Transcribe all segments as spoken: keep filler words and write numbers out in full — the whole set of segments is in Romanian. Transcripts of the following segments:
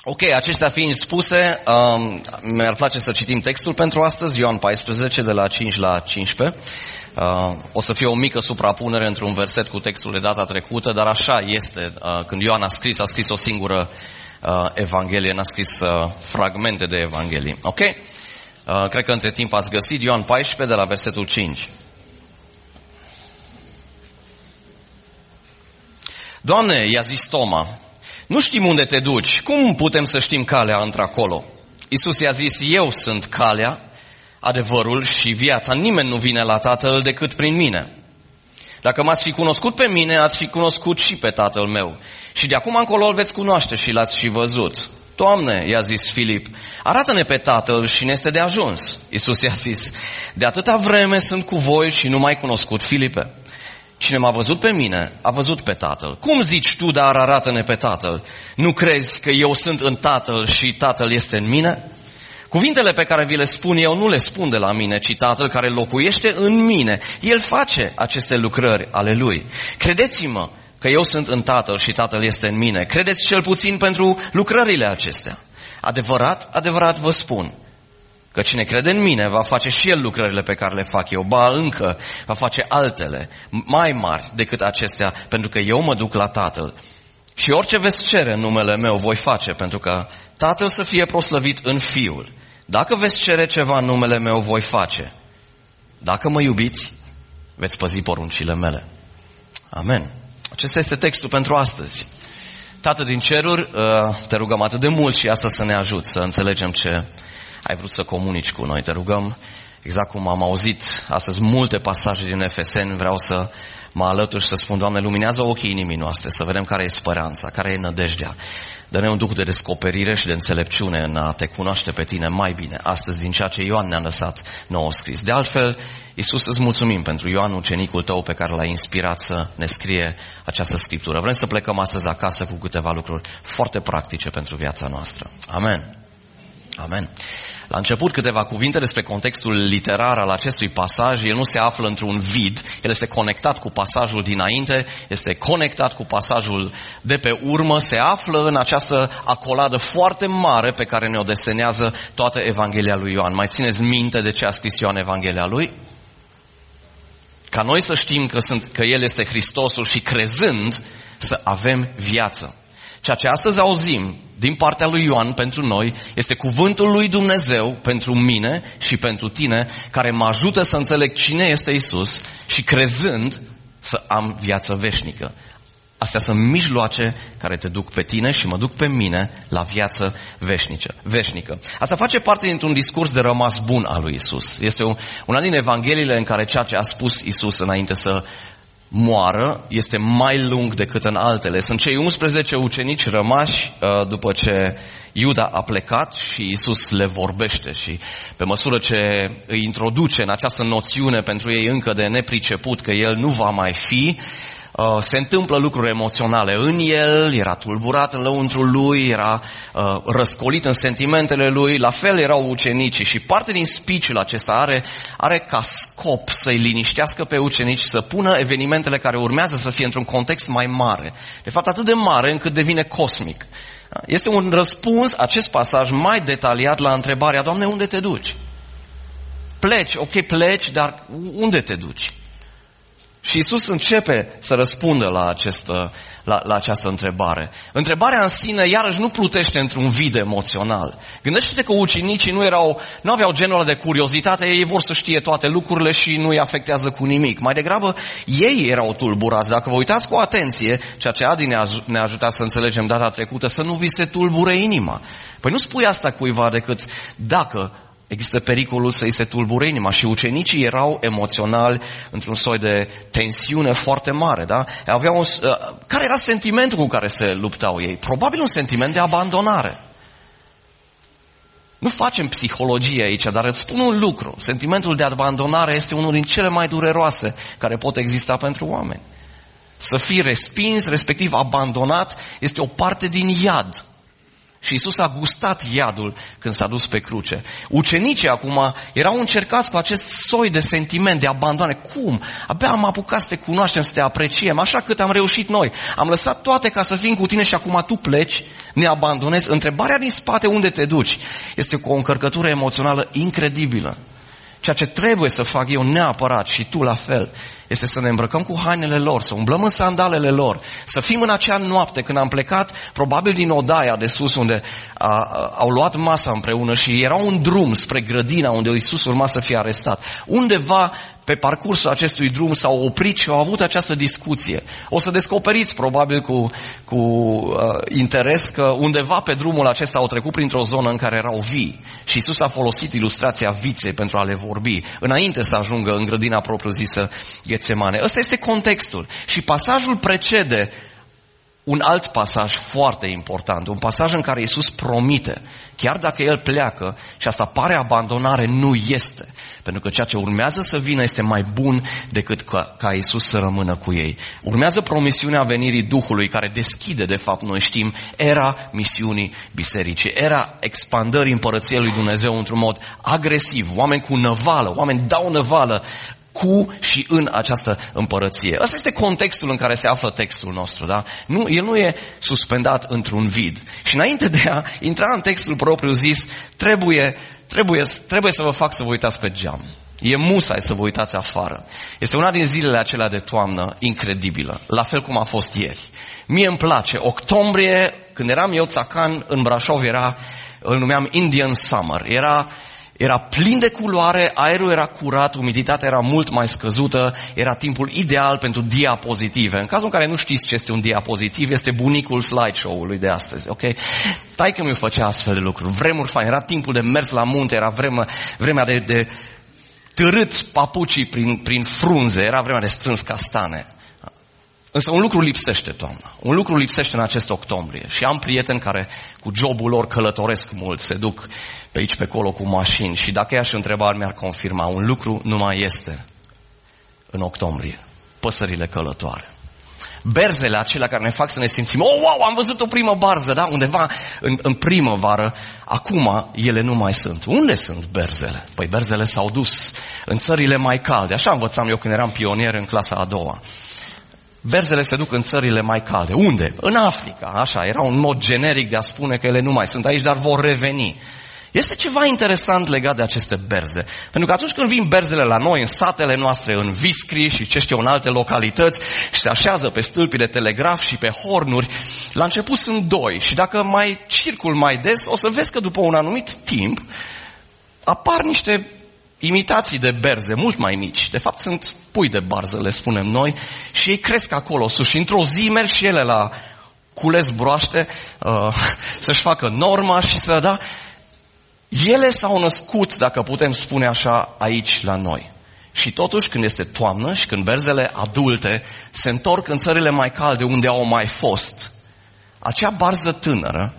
Ok, acestea fiind spuse, um, mi-ar place să citim textul pentru astăzi, Ioan paisprezece, de la cinci la cincisprezece. Uh, o să fie o mică suprapunere într-un verset cu textul de data trecută, dar așa este. Uh, când Ioan a scris, a scris o singură uh, evanghelie, n-a scris uh, fragmente de evanghelii. Ok? Uh, cred că între timp ați găsit Ioan paisprezece, de la versetul cinci. Doamne, i-a zis Toma, nu știm unde te duci, cum putem să știm calea într-acolo? Iisus i-a zis, eu sunt calea, adevărul și viața. Nimeni nu vine la Tatăl decât prin mine. Dacă m-ați fi cunoscut pe mine, ați fi cunoscut și pe Tatăl meu. Și de acum încolo îl veți cunoaște și l-ați și văzut. Doamne, i-a zis Filip, arată-ne pe Tatăl și ne este de ajuns. Iisus i-a zis, de atâta vreme sunt cu voi și nu m-ai cunoscut, Filipe. Cine m-a văzut pe mine, a văzut pe Tatăl. Cum zici tu, dar arată-ne pe Tatăl? Nu crezi că eu sunt în Tatăl și Tatăl este în mine? Cuvintele pe care vi le spun eu nu le spun de la mine, ci Tatăl care locuiește în mine. El face aceste lucrări ale Lui. Credeți-mă că eu sunt în Tatăl și Tatăl este în mine. Credeți cel puțin pentru lucrările acestea. Adevărat, adevărat vă spun că cine crede în mine va face și el lucrările pe care le fac eu. Ba încă va face altele, mai mari decât acestea, pentru că eu mă duc la Tatăl. Și orice veți cere în numele meu voi face, pentru că Tatăl să fie proslăvit în Fiul. Dacă veți cere ceva în numele meu, voi face. Dacă mă iubiți, veți păzi poruncile mele. Amen. Acesta este textul pentru astăzi. Tată din ceruri, te rugăm atât de mult și asta să ne ajut să înțelegem ce ai vrut să comunici cu noi. Te rugăm, exact cum am auzit astăzi multe pasaje din Efeseni, vreau să mă alătur și să spun, Doamne, luminează ochii inimii noastre, să vedem care e speranța, care e nădejdea. Dă-ne un duh de descoperire și de înțelepciune în a te cunoaște pe tine mai bine astăzi din ceea ce Ioan ne-a lăsat nouă scris. De altfel, Iisus, îți mulțumim pentru Ioan, ucenicul tău pe care l-ai inspirat să ne scrie această scriptură. Vrem să plecăm astăzi acasă cu câteva lucruri foarte practice pentru viața noastră. Amen. Amen. La început câteva cuvinte despre contextul literar al acestui pasaj. El nu se află într-un vid, el este conectat cu pasajul dinainte, este conectat cu pasajul de pe urmă, se află în această acoladă foarte mare pe care ne-o desenează toată Evanghelia lui Ioan. Mai țineți minte de ce a scris Ioan Evanghelia lui? Ca noi să știm că, sunt, că El este Hristosul și crezând să avem viață. Ceea ce astăzi auzim din partea lui Ioan pentru noi este cuvântul lui Dumnezeu pentru mine și pentru tine, care mă ajută să înțeleg cine este Isus și crezând să am viață veșnică. Astea sunt mijloace care te duc pe tine și mă duc pe mine la viață veșnică. Asta face parte dintr-un discurs de rămas bun al lui Isus. Este una din evangheliile în care ceea ce a spus Isus înainte să moară este mai lung decât în altele. Sunt cei unsprezece ucenici rămași după ce Iuda a plecat și Iisus le vorbește și pe măsură ce îi introduce în această noțiune pentru ei încă de nepriceput că El nu va mai fi, se întâmplă lucruri emoționale în el, era tulburat în lăuntrul lui, era uh, răscolit în sentimentele lui, la fel erau ucenicii și parte din speech-ul acesta are, are ca scop să-i liniștească pe ucenici, să pună evenimentele care urmează să fie într-un context mai mare, de fapt atât de mare încât devine cosmic. Este un răspuns, acest pasaj, mai detaliat la întrebarea, Doamne, unde te duci? Pleci, ok, pleci, dar unde te duci? Și Iisus începe să răspundă la, acest, la, la această întrebare. Întrebarea în sine, iarăși, nu plutește într-un vid emoțional. Gândește-te că ucenicii nu, erau, nu aveau genul ăla de curiozitate, ei vor să știe toate lucrurile și nu îi afectează cu nimic. Mai degrabă, ei erau tulburați. Dacă vă uitați cu atenție, ceea ce Adi ne-a, ne-a ajutat să înțelegem data trecută, să nu vi se tulbure inima. Păi nu spui asta cuiva decât dacă există pericolul să îi se tulbure inima și ucenicii erau emoționali într-un soi de tensiune foarte mare, da? Aveau un, uh, care era sentimentul cu care se luptau ei? Probabil un sentiment de abandonare. Nu facem psihologie aici, dar îți spun un lucru. Sentimentul de abandonare este unul din cele mai dureroase care pot exista pentru oameni. Să fii respins, respectiv abandonat, este o parte din iad. Și Iisus a gustat iadul când s-a dus pe cruce. Ucenicii acum erau încercați cu acest soi de sentiment, de abandoane. Cum? Abia am apucat să te cunoaștem, să te apreciem, așa cât am reușit noi. Am lăsat toate ca să fim cu tine și acum tu pleci, ne abandonezi. Întrebarea din spate, unde te duci, este cu o încărcătură emoțională incredibilă. Ceea ce trebuie să fac eu neapărat și tu la fel, este să ne îmbrăcăm cu hainele lor, să umblăm în sandalele lor, să fim în acea noapte când am plecat, probabil din odaia de sus unde a, a, au luat masa împreună și era un drum spre grădina unde Iisus urma să fie arestat. Undeva pe parcursul acestui drum s-au oprit și au avut această discuție. O să descoperiți probabil cu, cu uh, interes că undeva pe drumul acesta au trecut printr-o zonă în care erau vii și Iisus a folosit ilustrația viței pentru a le vorbi, înainte să ajungă în grădina propriu-zisă Ghetsemane. Ăsta este contextul și pasajul precede un alt pasaj foarte important, un pasaj în care Iisus promite, chiar dacă El pleacă și asta pare abandonare, nu este. Pentru că ceea ce urmează să vină este mai bun decât ca, ca Iisus să rămână cu ei. Urmează promisiunea venirii Duhului care deschide, de fapt, noi știm, era misiunii bisericii, era expandării împărăției lui Dumnezeu într-un mod agresiv, oameni cu năvală, oameni dau năvală cu și în această împărăție. Ăsta este contextul în care se află textul nostru, da? Nu, el nu e suspendat într-un vid. Și înainte de a intra în textul propriu zis, trebuie, trebuie, trebuie să vă fac să vă uitați pe geam. E musai să vă uitați afară. Este una din zilele acelea de toamnă incredibilă, la fel cum a fost ieri. Mie îmi place. Octombrie, când eram eu țacan în Brașov, era, îl numeam Indian Summer. Era Era plin de culoare, aerul era curat, umiditatea era mult mai scăzută, era timpul ideal pentru diapozitive. În cazul în care nu știți ce este un diapozitiv, este bunicul slideshow-ului de astăzi, ok? Taică-miu făcea astfel de lucruri, vremuri faine, era timpul de mers la munte, era vremea, vremea de, de târât papucii prin, prin frunze, era vremea de strâns castane. Însă un lucru lipsește, toamna. Un lucru lipsește în acest octombrie. Și am prieteni care cu jobul lor călătoresc mult, se duc pe aici, pe acolo cu mașini. Și dacă i-aș întreba, mi-ar confirma. Un lucru nu mai este în octombrie. Păsările călătoare. Berzele acelea care ne fac să ne simțim, oh, wow, am văzut o primă barză, da? Undeva în, în primăvară. Acum ele nu mai sunt. Unde sunt berzele? Păi berzele s-au dus în țările mai calde. Așa învățam eu când eram pionier în clasa a doua. Berzele se duc în țările mai calde. Unde? În Africa. Așa, era un mod generic de a spune că ele nu mai sunt aici, dar vor reveni. Este ceva interesant legat de aceste berze. Pentru că atunci când vin berzele la noi, în satele noastre, în Viscri și ce știu, în alte localități, și se așează pe stâlpii de telegraf și pe hornuri, la început sunt doi. Și dacă mai circul mai des, o să vezi că după un anumit timp apar niște imitații de berze, mult mai mici. De fapt sunt pui de barză, le spunem noi, și ei cresc acolo sus. Și într-o zi merg și ele la cules broaște, uh, să-și facă norma și să, da... Ele s-au născut, dacă putem spune așa, aici la noi. Și totuși, când este toamnă și când berzele adulte se întorc în țările mai calde unde au mai fost, acea barză tânără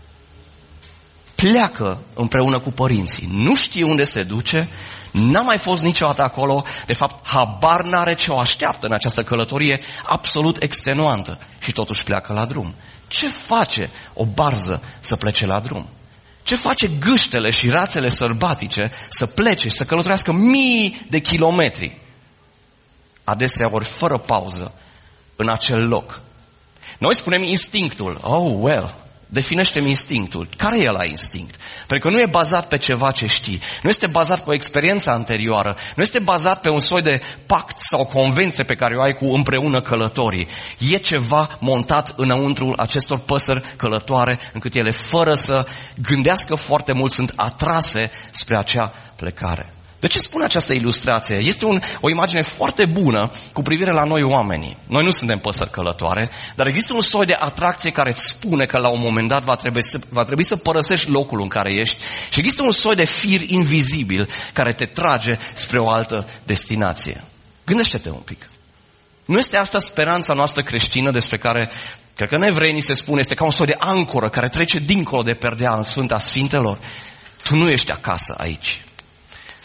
pleacă împreună cu părinții. Nu știe unde se duce, n-a mai fost niciodată acolo, de fapt, habar n-are ce o așteaptă în această călătorie absolut extenuantă. Și totuși pleacă la drum. Ce face o barză să plece la drum? Ce face gâștele și rațele sălbatice să plece și să călătorească mii de kilometri? Adeseori fără pauză în acel loc. Noi spunem instinctul. Oh, well, definește-mi instinctul. Care e ăla instinct? Pentru că nu e bazat pe ceva ce știi. Nu este bazat pe o experiență anterioară. Nu este bazat pe un soi de pact sau convenție pe care o ai cu împreună călătorii. E ceva montat înăuntru acestor păsări călătoare, încât ele, fără să gândească foarte mult, sunt atrase spre acea plecare. De ce spun această ilustrație? Este un, o imagine foarte bună cu privire la noi oamenii. Noi nu suntem păsări călătoare, dar există un soi de atracție care îți spune că la un moment dat va trebui, să, va trebui să părăsești locul în care ești și există un soi de fir invizibil care te trage spre o altă destinație. Gândește-te un pic. Nu este asta speranța noastră creștină despre care, cred că în Evrei ni se spune, este ca un soi de ancoră care trece dincolo de perdea în Sfânta Sfintelor? Tu nu ești acasă aici.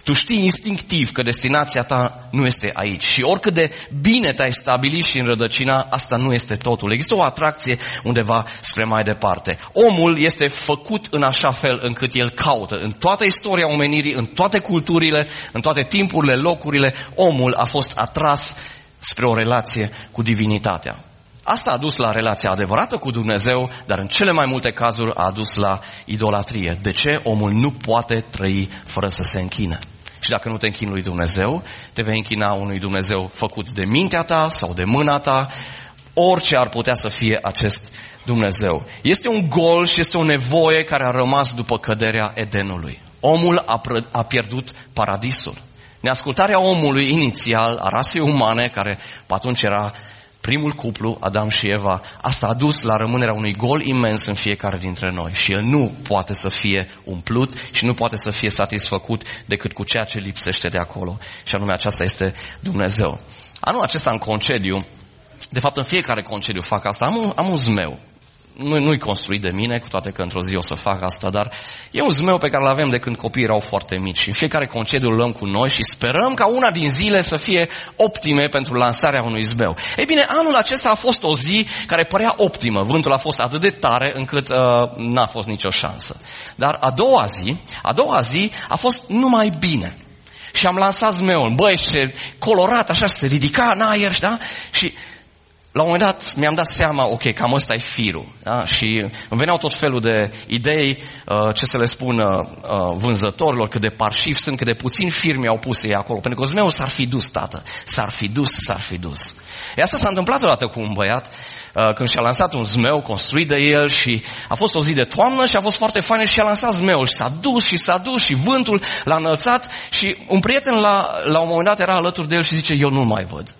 Tu știi instinctiv că destinația ta nu este aici. Și oricât de bine te-ai stabilit și înrădăcina, asta nu este totul. Există o atracție undeva spre mai departe. Omul este făcut în așa fel încât el caută. În toată istoria omenirii, în toate culturile, în toate timpurile, locurile, omul a fost atras spre o relație cu divinitatea. Asta a dus la relația adevărată cu Dumnezeu, dar în cele mai multe cazuri a dus la idolatrie. De ce? Omul nu poate trăi fără să se închine. Și dacă nu te închini lui Dumnezeu, te vei închina unui Dumnezeu făcut de mintea ta sau de mâna ta, orice ar putea să fie acest Dumnezeu. Este un gol și este o nevoie care a rămas după căderea Edenului. Omul a, pră- a pierdut paradisul. Neascultarea omului inițial, a rasei umane, care pe atunci era primul cuplu, Adam și Eva, asta a dus la rămânerea unui gol imens în fiecare dintre noi. Și el nu poate să fie umplut și nu poate să fie satisfăcut decât cu ceea ce lipsește de acolo. Și anume aceasta este Dumnezeu. Anul acesta în concediu, de fapt în fiecare concediu fac asta, am un, am un zmeu. Nu, nu-i construit de mine, cu toate că într-o zi o să fac asta, dar e un zmeu pe care îl avem de când copiii erau foarte mici. Și în fiecare concediu îl luăm cu noi și sperăm ca una din zile să fie optime pentru lansarea unui zmeu. Ei bine, anul acesta a fost o zi care părea optimă. Vântul a fost atât de tare încât uh, n-a fost nicio șansă. Dar a doua zi, a doua zi a fost numai bine. Și am lansat zmeul. Băi, și colorat, așa, se ridica în aer, da? Și la un moment dat mi-am dat seama, ok, cam ăsta e firul. Da? Și îmi veneau tot felul de idei, uh, ce să le spun uh, vânzătorilor, cât de parșiv sunt, cât de puțini firme au pus ei acolo. Pentru că zmeul s-ar fi dus, tată. S-ar fi dus, s-ar fi dus. E asta s-a întâmplat odată cu un băiat, uh, când și-a lansat un zmeu construit de el și a fost o zi de toamnă și a fost foarte fain și a lansat zmeul și s-a dus și s-a dus și vântul l-a înălțat și un prieten la, la un moment dat era alături de el și zice, eu nu mai văd.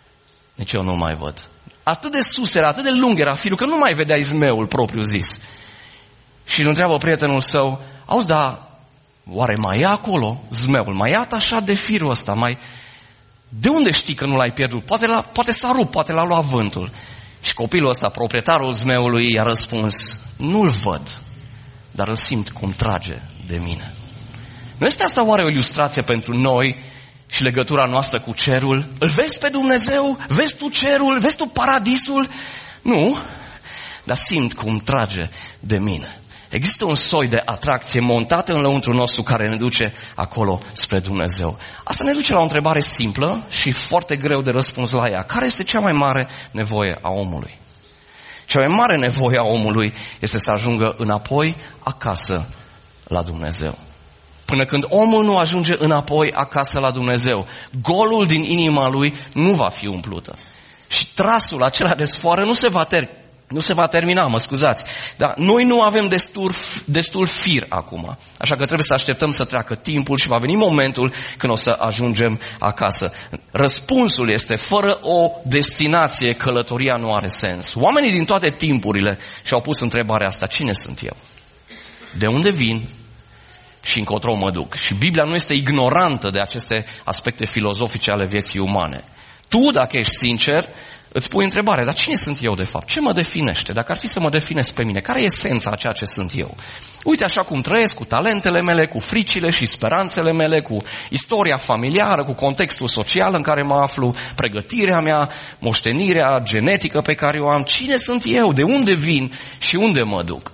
Nici eu nu mai văd. Atât de sus era, atât de lung era firul, că nu mai vedeai zmeul propriu zis. Și îl întreabă prietenul său, auzi, dar oare mai e acolo zmeul? Mai e atașat de firul ăsta? Mai... De unde știi că nu l-ai pierdut? Poate, la, poate s-a rupt, poate l-a luat vântul. Și copilul ăsta, proprietarul zmeului, i-a răspuns, nu-l văd, dar îl simt cum trage de mine. Nu este asta oare o ilustrație pentru noi și legătura noastră cu cerul? Îl vezi pe Dumnezeu? Vezi tu cerul? Vezi tu paradisul? Nu, dar simt cum trage de mine. Există un soi de atracție montată în lăuntrul nostru care ne duce acolo spre Dumnezeu. Asta ne duce la o întrebare simplă și foarte greu de răspuns la ea. Care este cea mai mare nevoie a omului? Cea mai mare nevoie a omului este să ajungă înapoi acasă la Dumnezeu. Până când omul nu ajunge înapoi acasă la Dumnezeu, golul din inima lui nu va fi umplută. Și trasul acela de sfoară nu se va ter- nu se va termina, mă scuzați. Dar noi nu avem destul, destul fir acum. Așa că trebuie să așteptăm să treacă timpul și va veni momentul când o să ajungem acasă. Răspunsul este, fără o destinație, călătoria nu are sens. Oamenii din toate timpurile și-au pus întrebarea asta, cine sunt eu? De unde vin? Și încotro mă duc. Și Biblia nu este ignorantă de aceste aspecte filozofice ale vieții umane. Tu, dacă ești sincer, îți pui întrebarea, dar cine sunt eu de fapt? Ce mă definește? Dacă ar fi să mă definesc pe mine, care e esența a ceea ce sunt eu? Uite așa cum trăiesc, cu talentele mele, cu fricile și speranțele mele, cu istoria familiară, cu contextul social în care mă aflu, pregătirea mea, moștenirea genetică pe care o am. Cine sunt eu? De unde vin și unde mă duc?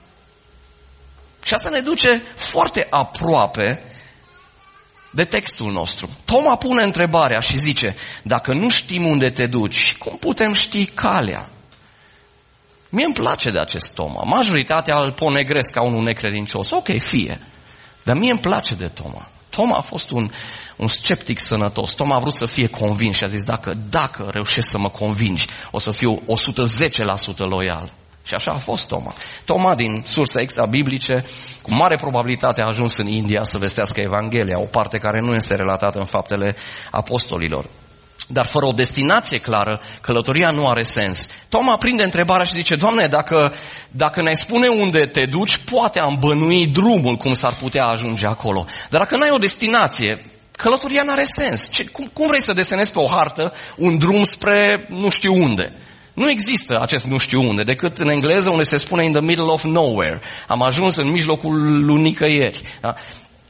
Și asta ne duce foarte aproape de textul nostru. Toma pune întrebarea și zice, dacă nu știm unde te duci, cum putem ști calea? Mie îmi place de acest Toma. Majoritatea îl ponegresc ca unul necredincios. Ok, fie. Dar mie îmi place de Toma. Toma a fost un, un sceptic sănătos. Toma a vrut să fie convins și a zis, dacă, dacă reușesc să mă convingi, o să fiu o sută zece la sută loial. Și așa a fost Toma. Toma, din surse extra-biblice, cu mare probabilitate a ajuns în India să vestească Evanghelia, o parte care nu este relatată în Faptele Apostolilor. Dar fără o destinație clară, călătoria nu are sens. Toma prinde întrebarea și zice, Doamne, dacă, dacă ne-ai spune unde te duci, poate am bănui drumul cum s-ar putea ajunge acolo. Dar dacă n-ai o destinație, călătoria n-are sens. Ce, cum, cum vrei să desenezi pe o hartă un drum spre nu știu unde? Nu există acest nu știu unde, decât în engleză unde se spune in the middle of nowhere. Am ajuns în mijlocul lui nicăieri. Da?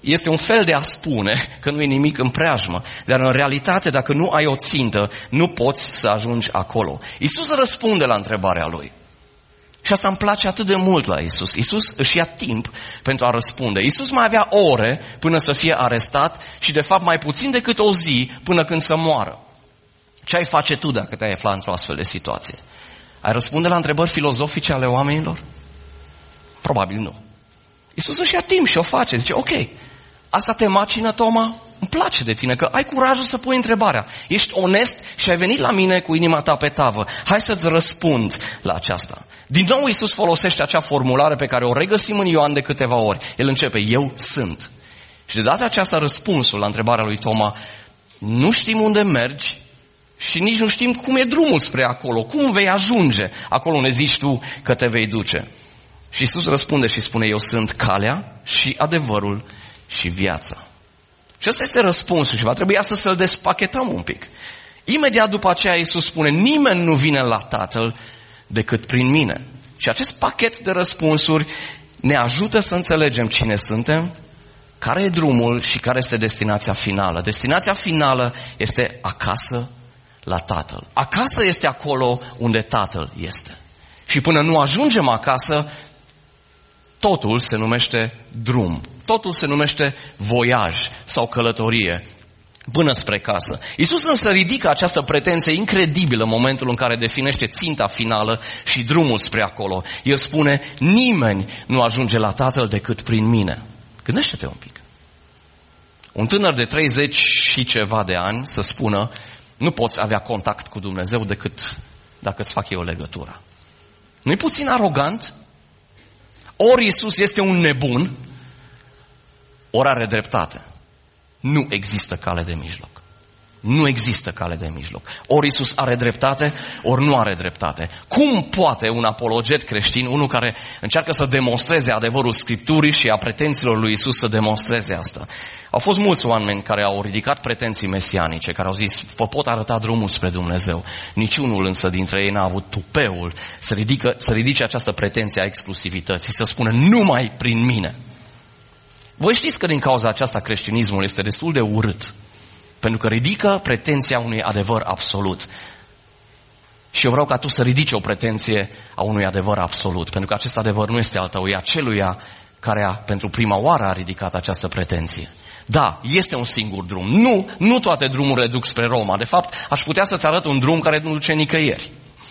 este un fel de a spune că nu e nimic în preajmă, dar în realitate, dacă nu ai o țintă, nu poți să ajungi acolo. Iisus răspunde la întrebarea lui. Și asta îmi place atât de mult la Iisus. Iisus își ia timp pentru a răspunde. Iisus mai avea ore până să fie arestat și de fapt mai puțin decât o zi până când să moară. Ce ai face tu dacă te-ai afla într-o astfel de situație? Ai răspunde la întrebări filozofice ale oamenilor? Probabil nu. Iisus își ia timp și o face. Zice, ok, asta te macină, Toma? Îmi place de tine că ai curajul să pui întrebarea. Ești onest și ai venit la mine cu inima ta pe tavă. Hai să-ți răspund la aceasta. Din nou Iisus folosește acea formulare pe care o regăsim în Ioan de câteva ori. El începe, eu sunt. Și de data aceasta răspunsul la întrebarea lui Toma, nu știm unde mergi și nici nu știm cum e drumul spre acolo. Cum vei ajunge acolo unde zici tu că te vei duce? Și Iisus răspunde și spune, eu sunt calea și adevărul și viața. Și ăsta este răspunsul și va trebui să să-l despachetăm un pic. Imediat după aceea Iisus spune, nimeni nu vine la Tatăl decât prin mine. Și acest pachet de răspunsuri ne ajută să înțelegem cine suntem, care e drumul și care este destinația finală. Destinația finală este acasă la Tatăl. Acasă este acolo unde Tatăl este. Și până nu ajungem acasă, totul se numește drum. Totul se numește voiaj sau călătorie până spre casă. Iisus însă ridică această pretenție incredibilă în momentul în care definește ținta finală și drumul spre acolo. El spune, nimeni nu ajunge la Tatăl decât prin mine. Gândește-te un pic. Un tânăr de treizeci și ceva de ani să spună, nu poți avea contact cu Dumnezeu decât dacă îți fac eu o legătură. Nu-i puțin arogant? Ori Iisus este un nebun, ori are dreptate. Nu există cale de mijloc. Nu există cale de mijloc. Ori Iisus are dreptate, ori nu are dreptate. Cum poate un apologet creștin, unul care încearcă să demonstreze adevărul Scripturii și a pretențiilor lui Iisus să demonstreze asta? Au fost mulți oameni care au ridicat pretenții mesianice, care au zis, vă pot arăta drumul spre Dumnezeu. Niciunul însă dintre ei n-a avut tupeul să, ridică, să ridice această pretenție a exclusivității, să spună numai prin mine. Voi știți că din cauza aceasta creștinismul este destul de urât, pentru că ridică pretenția unui adevăr absolut. Și eu vreau ca tu să ridici o pretenție a unui adevăr absolut, pentru că acest adevăr nu este al tău, e aceluia care a, pentru prima oară a ridicat această pretenție. Da, este un singur drum. Nu, nu toate drumurile duc spre Roma. De fapt, aș putea să-ți arăt un drum care nu duce nicăieri.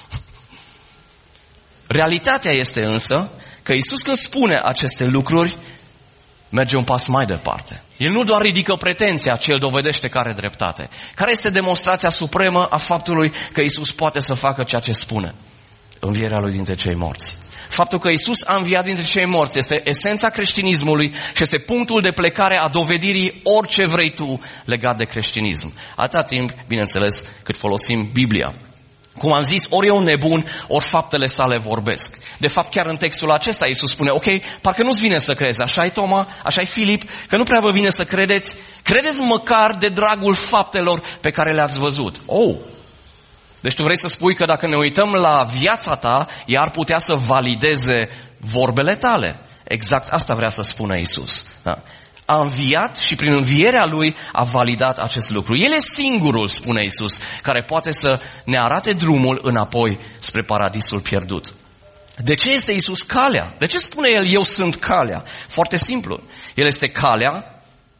Realitatea este însă că Iisus când spune aceste lucruri, merge un pas mai departe. El nu doar ridică pretenția, ci el dovedește că are dreptate. Care este demonstrația supremă a faptului că Iisus poate să facă ceea ce spune? Învierea lui dintre cei morți. Faptul că Iisus a înviat dintre cei morți este esența creștinismului și este punctul de plecare a dovedirii orice vrei tu legat de creștinism. Atâta timp, bineînțeles, cât folosim Biblia. Cum am zis, ori e un nebun, ori faptele sale vorbesc. De fapt, chiar în textul acesta Iisus spune, ok, parcă nu-ți vine să crezi, așa-i Toma, așa-i Filip, că nu prea vă vine să credeți, credeți măcar de dragul faptelor pe care le-ați văzut. Oh! Deci tu vrei să spui că dacă ne uităm la viața ta, ea ar putea să valideze vorbele tale. Exact asta vrea să spună Iisus. Da. A înviat și prin învierea Lui a validat acest lucru. El e singurul, spune Iisus, care poate să ne arate drumul înapoi spre paradisul pierdut. De ce este Iisus calea? De ce spune El, eu sunt calea? Foarte simplu. El este calea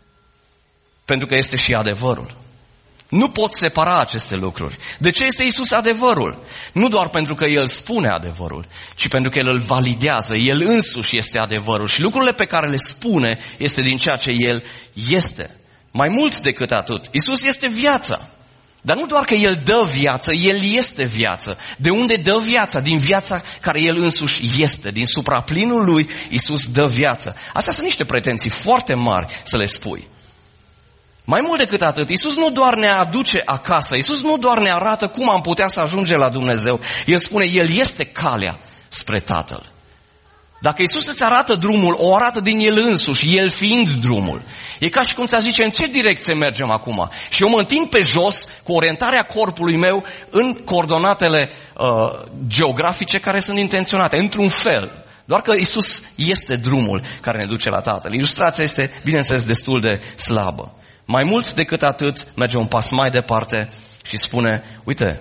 pentru că este și adevărul. Nu poți separa aceste lucruri. De ce este Iisus adevărul? Nu doar pentru că El spune adevărul, ci pentru că El îl validează. El însuși este adevărul și lucrurile pe care le spune este din ceea ce El este. Mai mult decât atât, Iisus este viața. Dar nu doar că El dă viață, El este viață. De unde dă viața? Din viața care El însuși este. Din supraplinul Lui, Iisus dă viață. Astea sunt niște pretenții foarte mari să le spui. Mai mult decât atât, Iisus nu doar ne aduce acasă, Iisus nu doar ne arată cum am putea să ajungem la Dumnezeu. El spune, El este calea spre Tatăl. Dacă Iisus îți arată drumul, o arată din El însuși, El fiind drumul. E ca și cum ți-a zice, în ce direcție mergem acum? Și eu mă întind pe jos cu orientarea corpului meu în coordonatele uh, geografice care sunt intenționate, într-un fel. Doar că Iisus este drumul care ne duce la Tatăl. Ilustrația este, bineînțeles, destul de slabă. Mai mult decât atât, merge un pas mai departe și spune, uite,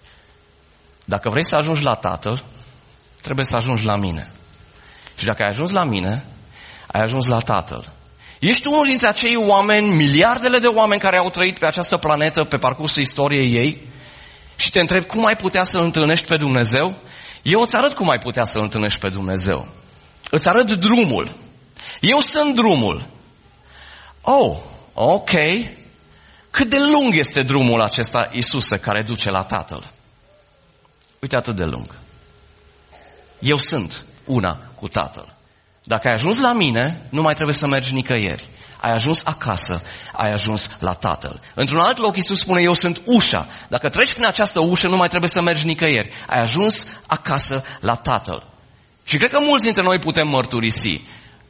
dacă vrei să ajungi la Tatăl, trebuie să ajungi la mine. Și dacă ai ajuns la mine, ai ajuns la Tatăl. Ești unul dintre acei oameni, miliardele de oameni care au trăit pe această planetă pe parcursul istoriei ei și te întrebi cum ai putea să-L întâlnești pe Dumnezeu? Eu îți arăt cum ai putea să-L întâlnești pe Dumnezeu. Îți arăt drumul. Eu sunt drumul. Oh, ok. Cât de lung este drumul acesta, Iisuse, care duce la Tatăl? Uite, atât de lung. Eu sunt una cu Tatăl. Dacă ai ajuns la mine, nu mai trebuie să mergi nicăieri. Ai ajuns acasă, ai ajuns la Tatăl. Într-un alt loc Iisus spune, eu sunt ușa. Dacă treci prin această ușă, nu mai trebuie să mergi nicăieri. Ai ajuns acasă la Tatăl. Și cred că mulți dintre noi putem mărturisi.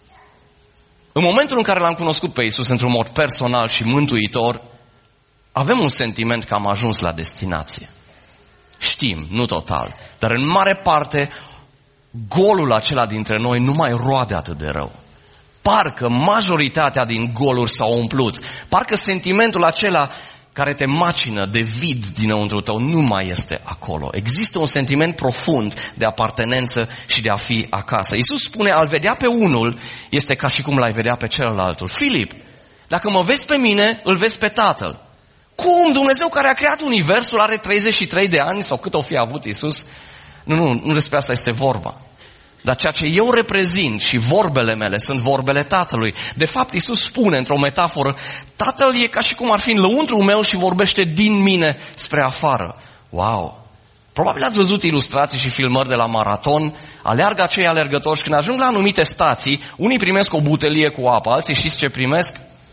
În momentul în care l-am cunoscut pe Iisus într-un mod personal și mântuitor, avem un sentiment că am ajuns la destinație. Știm, nu total, dar în mare parte golul acela dintre noi nu mai roade atât de rău. Parcă majoritatea din goluri s-au umplut. Parcă sentimentul acela care te macină de vid dinăuntru tău nu mai este acolo. Există un sentiment profund de apartenență și de a fi acasă. Iisus spune, al vedea pe unul este ca și cum l-ai vedea pe celălaltul. Filip, dacă mă vezi pe mine, îl vezi pe Tatăl. Cum? Dumnezeu care a creat universul are treizeci și trei de ani sau cât o fi avut Iisus? Nu, nu, nu despre asta este vorba. Dar ceea ce eu reprezint și vorbele mele sunt vorbele Tatălui. De fapt, Iisus spune într-o metaforă, Tatăl e ca și cum ar fi în lăuntrul meu și vorbește din mine spre afară. Wow! Probabil ați văzut ilustrații și filmări de la maraton, aleargă acei alergători și când ajung la anumite stații, unii primesc o butelie cu apă, alții știți ce primesc?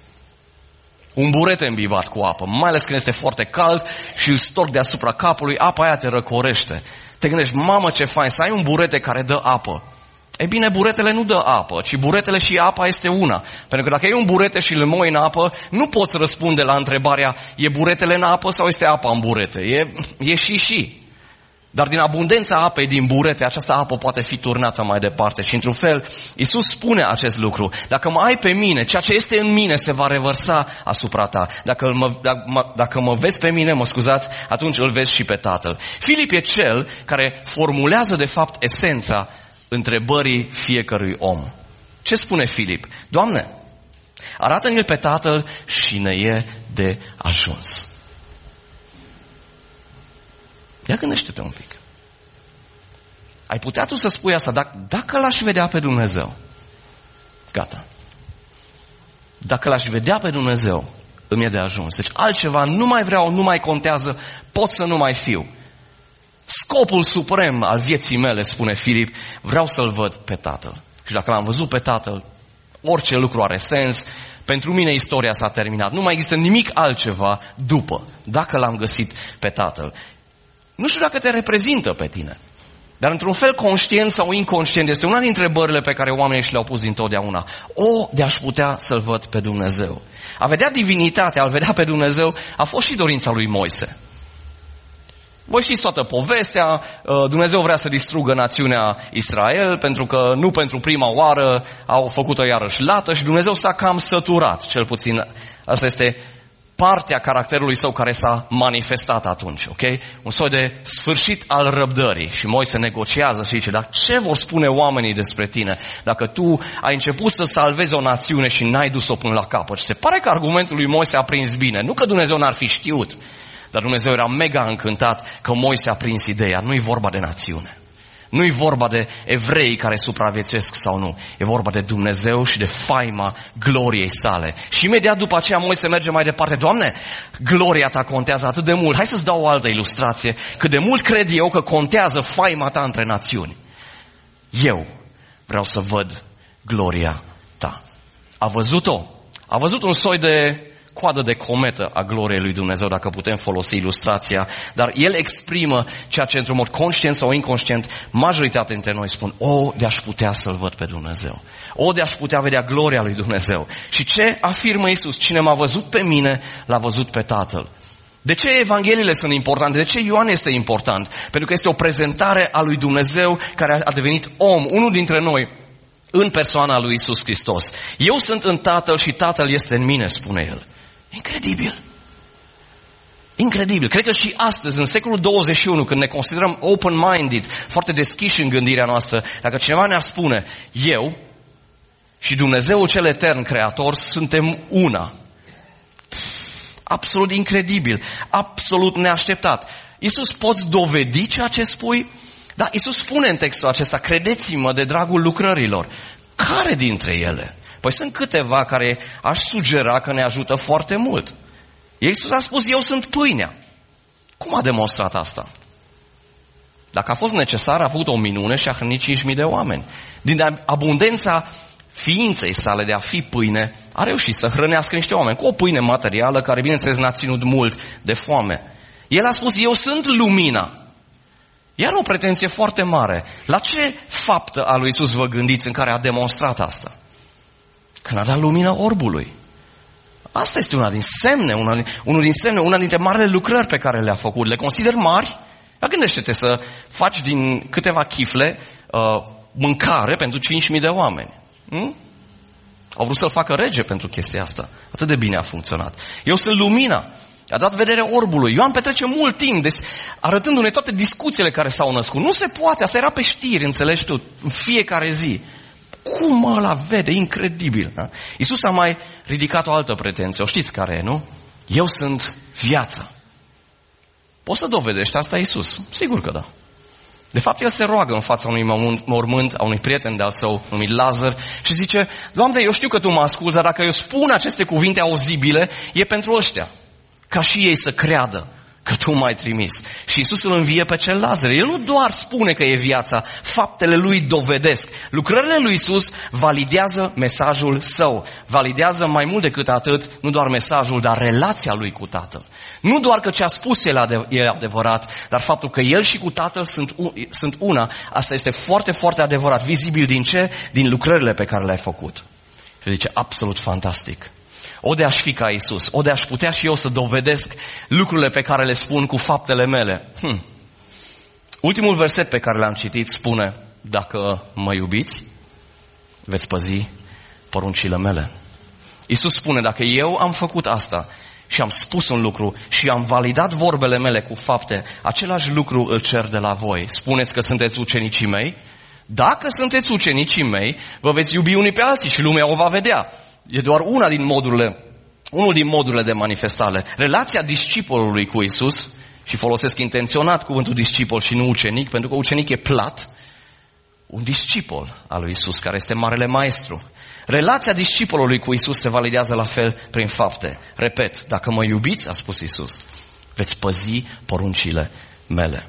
Un burete îmbibat cu apă, mai ales când este foarte cald și îl storc deasupra capului, apa aia te răcorește. Te gândești, mamă ce fain, să ai un burete care dă apă. Ei bine, buretele nu dă apă, ci buretele și apa este una. Pentru că dacă ai un burete și îl moi în apă, nu poți răspunde la întrebarea, e buretele în apă sau este apa în burete? E, e și și. Dar din abundența apei din burete, această apă poate fi turnată mai departe. Și într-un fel, Iisus spune acest lucru. Dacă mă ai pe mine, ceea ce este în mine se va revărsa asupra ta. Dacă mă, dacă, mă, dacă mă vezi pe mine, mă scuzați, atunci îl vezi și pe Tatăl. Filip e cel care formulează de fapt esența întrebării fiecărui om. Ce spune Filip? Doamne, arată-ne-l pe Tatăl și ne e de ajuns. Ia gândește-te un pic. Ai putea tu să spui asta, dacă, dacă l-aș vedea pe Dumnezeu, gata. Dacă l-aș vedea pe Dumnezeu, îmi e de ajuns. Deci altceva nu mai vreau, nu mai contează, pot să nu mai fiu. Scopul suprem al vieții mele, spune Filip, vreau să-L văd pe Tatăl. Și dacă l-am văzut pe Tatăl, orice lucru are sens. Pentru mine istoria s-a terminat. Nu mai există nimic altceva după, dacă l-am găsit pe Tatăl. Nu știu dacă te reprezintă pe tine, dar într-un fel conștient sau inconștient este una dintre întrebările pe care oamenii și le-au pus dintotdeauna. O, de-aș putea să-L văd pe Dumnezeu. A vedea divinitatea, a-L vedea pe Dumnezeu, a fost și dorința lui Moise. Voi știți toată povestea, Dumnezeu vrea să distrugă națiunea Israel, pentru că nu pentru prima oară au făcut-o iarăși lată și Dumnezeu s-a cam săturat, cel puțin. Asta este partea caracterului său care s-a manifestat atunci, ok? Un soi de sfârșit al răbdării. Și Moise negociază și zice, dar ce vor spune oamenii despre tine dacă tu ai început să salvezi o națiune și n-ai dus-o până la capăt? Și se pare că argumentul lui Moise a prins bine. Nu că Dumnezeu n-ar fi știut, dar Dumnezeu era mega încântat că Moise a prins ideea. Nu-i vorba de națiune. Nu-i vorba de evrei care supraviețuiesc sau nu. E vorba de Dumnezeu și de faima gloriei sale. Și imediat după aceea Moise merge mai departe. Doamne, gloria ta contează atât de mult. Hai să-ți dau o altă ilustrație. Cât de mult cred eu că contează faima ta între națiuni. Eu vreau să văd gloria ta. A văzut-o? A văzut un soi de coadă de cometă a gloriei lui Dumnezeu, dacă putem folosi ilustrația, dar el exprimă ceea ce într-un mod conștient sau inconștient majoritatea dintre noi spun, o, de-aș putea să-L văd pe Dumnezeu, o, de-aș putea vedea gloria lui Dumnezeu. Și ce afirmă Iisus? Cine m-a văzut pe mine, l-a văzut pe Tatăl. De ce Evangheliile sunt importante? De ce Ioan este important? Pentru că este o prezentare a lui Dumnezeu care a devenit om, unul dintre noi, în persoana lui Iisus Hristos. Eu sunt în Tatăl și Tatăl este în mine, spune el. Incredibil! Incredibil! Cred că și astăzi, în secolul douăzeci și unu, când ne considerăm open-minded, foarte deschiși în gândirea noastră, dacă cineva ne-ar spune, eu și Dumnezeul cel etern, Creator, suntem una. Absolut incredibil, absolut neașteptat. Iisus, poți dovedi ceea ce spui? Da, Iisus spune în textul acesta, credeți-mă de dragul lucrărilor. Care dintre ele? Păi sunt câteva care aș sugera că ne ajută foarte mult. Iisus a spus, eu sunt pâinea. Cum a demonstrat asta? Dacă a fost necesar, a avut o minune și a hrănit cinci mii de oameni. Din abundența ființei sale de a fi pâine, a reușit să hrănească niște oameni cu o pâine materială care, bineînțeles, n-a ținut mult de foame. El a spus, eu sunt lumina. Iar o pretenție foarte mare. La ce faptă a lui Iisus vă gândiți în care a demonstrat asta? Când a dat lumină orbului. Asta este una din semne, una, unul din semne, una dintre marile lucrări pe care le-a făcut. Le consider mari? Ia gândește-te să faci din câteva chifle uh, mâncare pentru cinci mii de oameni. Hmm? Au vrut să-l facă rege pentru chestia asta. Atât de bine a funcționat. Eu sunt lumina. A dat vedere orbului. Ioan petrece mult timp des, arătându-ne toate discuțiile care s-au născut. Nu se poate, asta era pe știri, înțelegi tu, în fiecare zi. Cum ăla vede? Incredibil. Da? Iisus a mai ridicat o altă pretenție. O știți care e, nu? Eu sunt viața. Poți să dovedești asta, Iisus? Sigur că da. De fapt, el se roagă în fața unui mormânt, a unui prieten de-al său, numit Lazar, și zice, Doamne, eu știu că Tu mă asculți, dar dacă eu spun aceste cuvinte auzibile, e pentru ăștia, ca și ei să creadă că Tu m-ai trimis. Și Iisus îl învie pe cel Lazar. El nu doar spune că e viața, faptele lui dovedesc. Lucrările lui Iisus validează mesajul său. Validează mai mult decât atât, nu doar mesajul, dar relația lui cu Tatăl. Nu doar că ce a spus el e adevărat, dar faptul că el și cu Tatăl sunt, sunt una, asta este foarte, foarte adevărat. Vizibil din ce? Din lucrările pe care le-ai făcut. Și zice, absolut fantastic. O de aș fi ca Iisus, o de aș putea și eu să dovedesc lucrurile pe care le spun cu faptele mele. Hm. Ultimul verset pe care l-am citit spune, dacă mă iubiți, veți păzi poruncile mele. Iisus spune, dacă eu am făcut asta și am spus un lucru și am validat vorbele mele cu fapte, același lucru îl cer de la voi. Spuneți că sunteți ucenicii mei? Dacă sunteți ucenicii mei, vă veți iubi unii pe alții și lumea o va vedea. E doar una din modurile, unul din modurile de manifestare. Relația discipolului cu Iisus, și folosesc intenționat cuvântul discipol și nu ucenic, pentru că ucenic e plat, un discipol al lui Iisus, care este marele maestru. Relația discipolului cu Iisus se validează la fel prin fapte. Repet, dacă mă iubiți, a spus Iisus, veți păzi poruncile mele.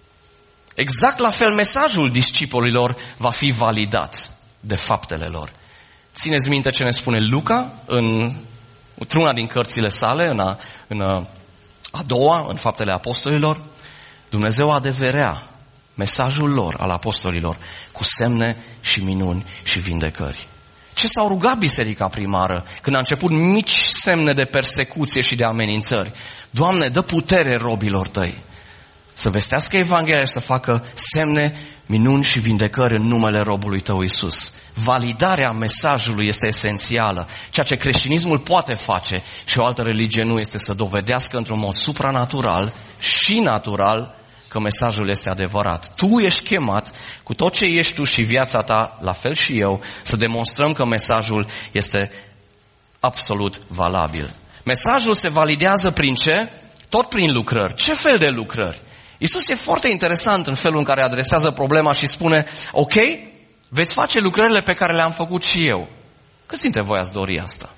Exact la fel mesajul discipolilor va fi validat de faptele lor. Țineți minte ce ne spune Luca în una din cărțile sale, în a, în a, a doua, în Faptele Apostolilor. Dumnezeu adeverea mesajul lor, al apostolilor, cu semne și minuni și vindecări. Ce s-au rugat biserica primară când a început mici semne de persecuție și de amenințări? Doamne, dă putere robilor Tăi să vestească Evanghelia și să facă semne, minuni și vindecări în numele robului Tău Iisus. Validarea mesajului este esențială. Ceea ce creștinismul poate face și o altă religie nu este să dovedească într-un mod supranatural și natural că mesajul este adevărat. Tu ești chemat, cu tot ce ești tu și viața ta, la fel și eu, să demonstrăm că mesajul este absolut valabil. Mesajul se validează prin ce? Tot prin lucrări. Ce fel de lucrări? Iisus e foarte interesant în felul în care adresează problema și spune, ok, veți face lucrările pe care le-am făcut și eu. Câți dintre voi ați dori asta?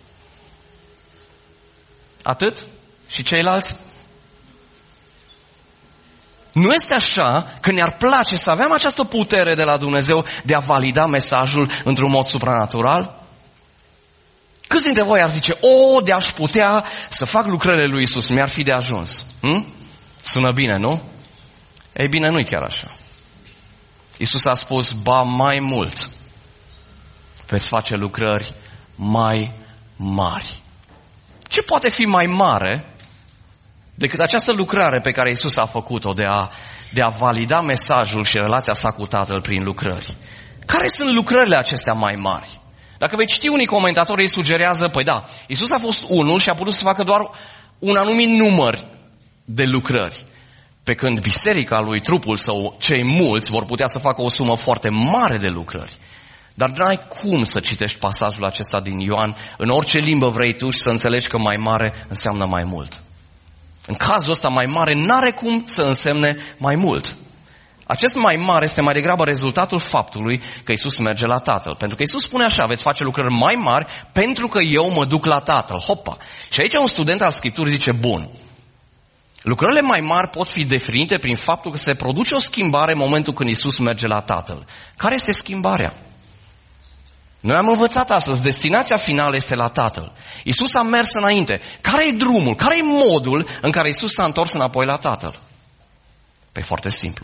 Atât? Și ceilalți? Nu este așa că ne-ar place să avem această putere de la Dumnezeu de a valida mesajul într-un mod supranatural? Câți dintre voi ar zice, o, de aș putea să fac lucrările lui Iisus, mi-ar fi de ajuns? Hm? Sună bine, nu? Ei bine, nu-i chiar așa. Iisus a spus, ba mai mult, veți face lucrări mai mari. Ce poate fi mai mare decât această lucrare pe care Iisus a făcut-o de a, de a valida mesajul și relația sa cu Tatăl prin lucrări. Care sunt lucrările acestea mai mari? Dacă vei citi unii comentatori, ei sugerează, păi da, Iisus a fost unul și a putut să facă doar un anumit număr de lucrări. Pe când biserica lui, trupul său, cei mulți vor putea să facă o sumă foarte mare de lucrări. Dar n-ai cum să citești pasajul acesta din Ioan în orice limbă vrei tu și să înțelegi că mai mare înseamnă mai mult. În cazul ăsta mai mare n-are cum să însemne mai mult. Acest mai mare este mai degrabă rezultatul faptului că Iisus merge la Tatăl. Pentru că Iisus spune așa, veți face lucrări mai mari pentru că eu mă duc la Tatăl. Hopa! Și aici un student al Scripturii zice, bun, lucrările mai mari pot fi definite prin faptul că se produce o schimbare în momentul când Iisus merge la Tatăl. Care este schimbarea? Noi am învățat astăzi, destinația finală este la Tatăl. Iisus a mers înainte. Care e drumul? Care e modul în care Iisus s-a întors înapoi la Tatăl? Păi foarte simplu.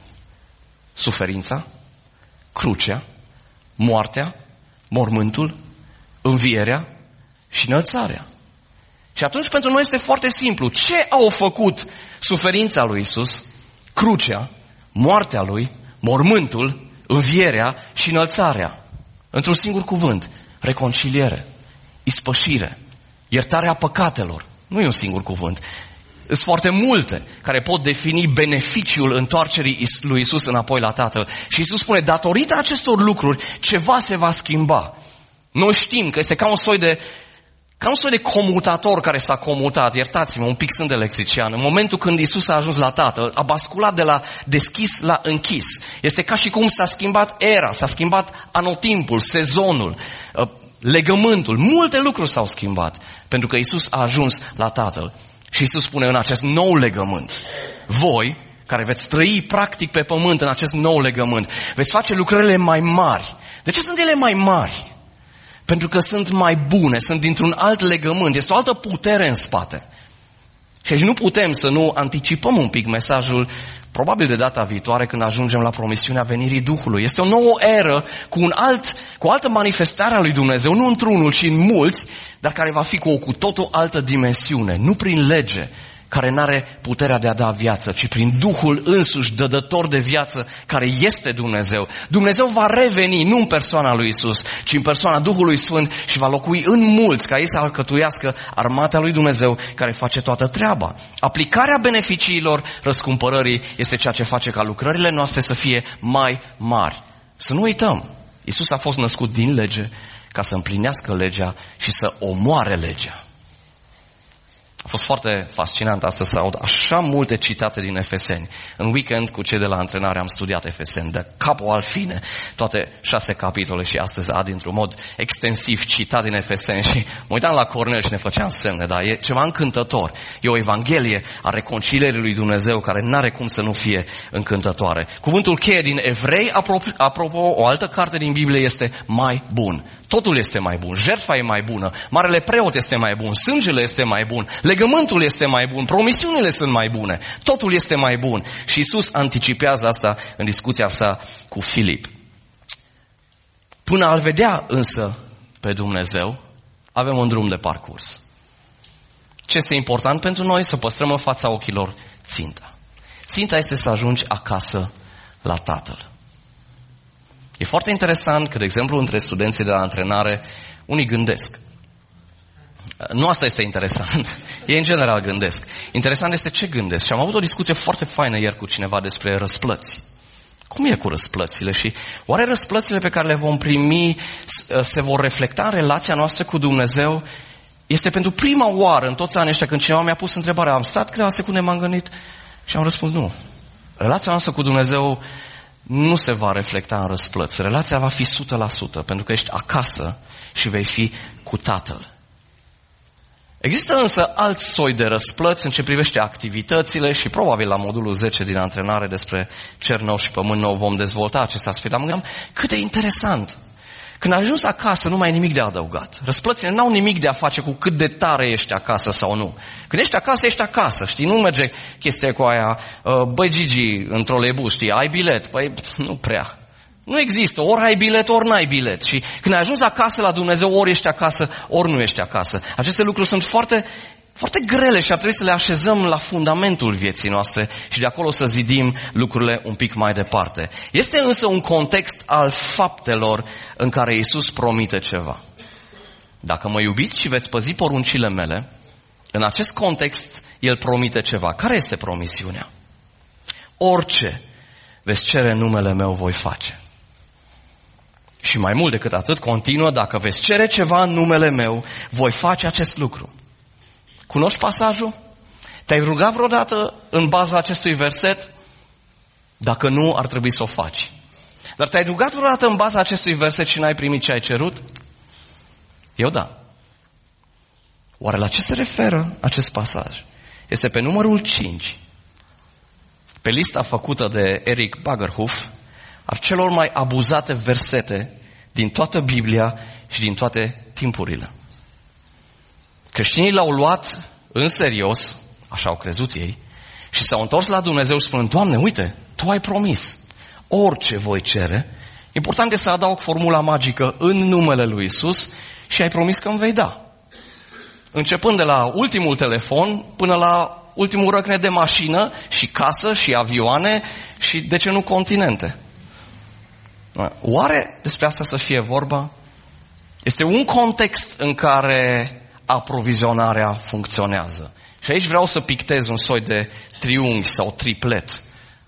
Suferința, crucea, moartea, mormântul, învierea și înălțarea. Și atunci pentru noi este foarte simplu. Ce au făcut suferința lui Iisus, crucea, moartea lui, mormântul, învierea și înălțarea? Într-un singur cuvânt, reconciliere, ispășire, iertarea păcatelor. Nu e un singur cuvânt. Sunt foarte multe care pot defini beneficiul întoarcerii lui Iisus înapoi la Tatăl. Și Iisus spune, datorită acestor lucruri, ceva se va schimba. Noi știm că este ca un soi de, ca un soi de comutator care s-a comutat. Iertați-mă, un pic sunt electrician. În momentul când Iisus a ajuns la Tatăl, a basculat de la deschis la închis. Este ca și cum s-a schimbat era, s-a schimbat anotimpul, sezonul, legământul. Multe lucruri s-au schimbat pentru că Iisus a ajuns la Tatăl. Și Iisus spune în acest nou legământ, voi, care veți trăi practic pe pământ în acest nou legământ, veți face lucrările mai mari. De ce sunt ele mai mari? Pentru că sunt mai bune, sunt dintr-un alt legământ, este o altă putere în spate. Și aici nu putem să nu anticipăm un pic mesajul, probabil de data viitoare când ajungem la promisiunea venirii Duhului. Este o nouă eră cu, un alt, cu o altă manifestare a lui Dumnezeu, nu într-unul, ci în mulți, dar care va fi cu o cu totul altă dimensiune, nu prin lege, care n-are puterea de a da viață, ci prin Duhul însuși, dădător de viață, care este Dumnezeu. Dumnezeu va reveni, nu în persoana lui Iisus, ci în persoana Duhului Sfânt și va locui în mulți, ca ei să alcătuiască armata lui Dumnezeu care face toată treaba. Aplicarea beneficiilor răscumpărării este ceea ce face ca lucrările noastre să fie mai mari. Să nu uităm, Iisus a fost născut din lege ca să împlinească legea și să omoare legea. A fost foarte fascinant astăzi să aud așa multe citate din Efeseni. În weekend cu cei de la antrenare am studiat Efeseni, de capo al fine, toate șase capitole și astăzi Adi într-un mod extensiv citat din Efeseni și mă uitam la Cornel și ne făceam semne, dar e ceva încântător. E o evanghelie a reconcilierii lui Dumnezeu care n-are cum să nu fie încântătoare. Cuvântul cheie din Evrei, apropo, apropo o altă carte din Biblie, este mai bun. Totul este mai bun, jertfa e mai bună, marele preot este mai bun, sângele este mai bun, legământul este mai bun, promisiunile sunt mai bune, totul este mai bun. Și Iisus anticipează asta în discuția sa cu Filip. Până a-L vedea însă pe Dumnezeu, avem un drum de parcurs. Ce este important pentru noi? Să păstrăm în fața ochilor ținta. Ținta este să ajungi acasă la Tatăl. E foarte interesant că, de exemplu, între studenții de la antrenare, unii gândesc. Nu asta este interesant. Ei, în general, gândesc. Interesant este ce gândesc. Și am avut o discuție foarte faină ieri cu cineva despre răsplăți. Cum e cu răsplățile? Și oare răsplățile pe care le vom primi se vor reflecta în relația noastră cu Dumnezeu? Este pentru prima oară în toți anii ăștia când cineva mi-a pus întrebarea, am stat câteva secunde, m-am gândit și am răspuns nu. Relația noastră cu Dumnezeu nu se va reflecta în răsplăți. Relația va fi o sută la sută, pentru că ești acasă și vei fi cu Tatăl. Există însă alt soi de răsplăți în ce privește activitățile și probabil la modulul zece din antrenare despre cer nou și pământ nou vom dezvolta acest aspect. Dar mă gândeam cât de interesant. Când ai ajuns acasă nu mai e nimic de adăugat. Răsplățile n-au nimic de a face cu cât de tare ești acasă sau nu. Când ești acasă, ești acasă, știi? Nu merge chestia cu aia, băi Gigi, în troleibuz, știi, ai bilet? Păi nu prea. Nu există, ori ai bilet, ori n-ai bilet. Și când ai ajuns acasă la Dumnezeu, ori ești acasă, ori nu ești acasă. Aceste lucruri sunt foarte foarte grele și ar trebui să le așezăm la fundamentul vieții noastre și de acolo să zidim lucrurile un pic mai departe. Este însă un context al faptelor în care Iisus promite ceva. Dacă mă iubiți și veți păzi poruncile mele, în acest context El promite ceva. Care este promisiunea? Orice veți cere în numele meu voi face. Și mai mult decât atât, continuă, dacă veți cere ceva în numele meu, voi face acest lucru. Cunoști pasajul? Te-ai rugat vreodată în baza acestui verset? Dacă nu, ar trebui să o faci. Dar te-ai rugat vreodată în baza acestui verset și n-ai primit ce ai cerut? Eu da. Oare la ce se referă acest pasaj? Este pe numărul cinci, pe lista făcută de Eric Bagerhof, a celor mai abuzate versete din toată Biblia și din toate timpurile. Creștinii l-au luat în serios, așa au crezut ei, și s-au întors la Dumnezeu și spunând, Doamne, uite, Tu ai promis, orice voi cere, important e să adaug formula magică în numele lui Iisus și ai promis că îmi vei da. Începând de la ultimul telefon până la ultimul răcnet de mașină și casă și avioane și, de ce nu, continente. Oare despre asta să fie vorba? Este un context în care aprovizionarea funcționează. Și aici vreau să pictez un soi de triunghi sau triplet.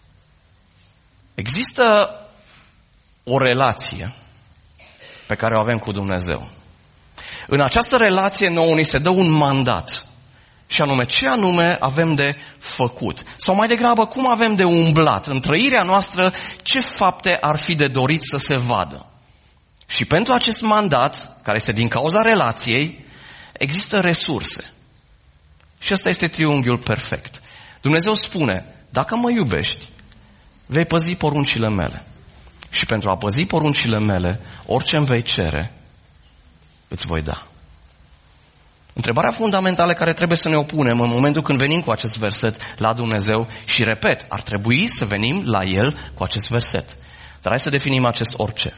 Există o relație pe care o avem cu Dumnezeu. În această relație nouă ni se dă un mandat. Și anume, ce anume avem de făcut? Sau mai degrabă, cum avem de umblat? În trăirea noastră, ce fapte ar fi de dorit să se vadă? Și pentru acest mandat, care este din cauza relației, există resurse. Și ăsta este triunghiul perfect. Dumnezeu spune, dacă mă iubești, vei păzi poruncile mele. Și pentru a păzi poruncile mele, orice îmi vei cere, îți voi da. Întrebarea fundamentală care trebuie să ne opunem în momentul când venim cu acest verset la Dumnezeu, și repet, ar trebui să venim la El cu acest verset. Dar hai să definim acest orice.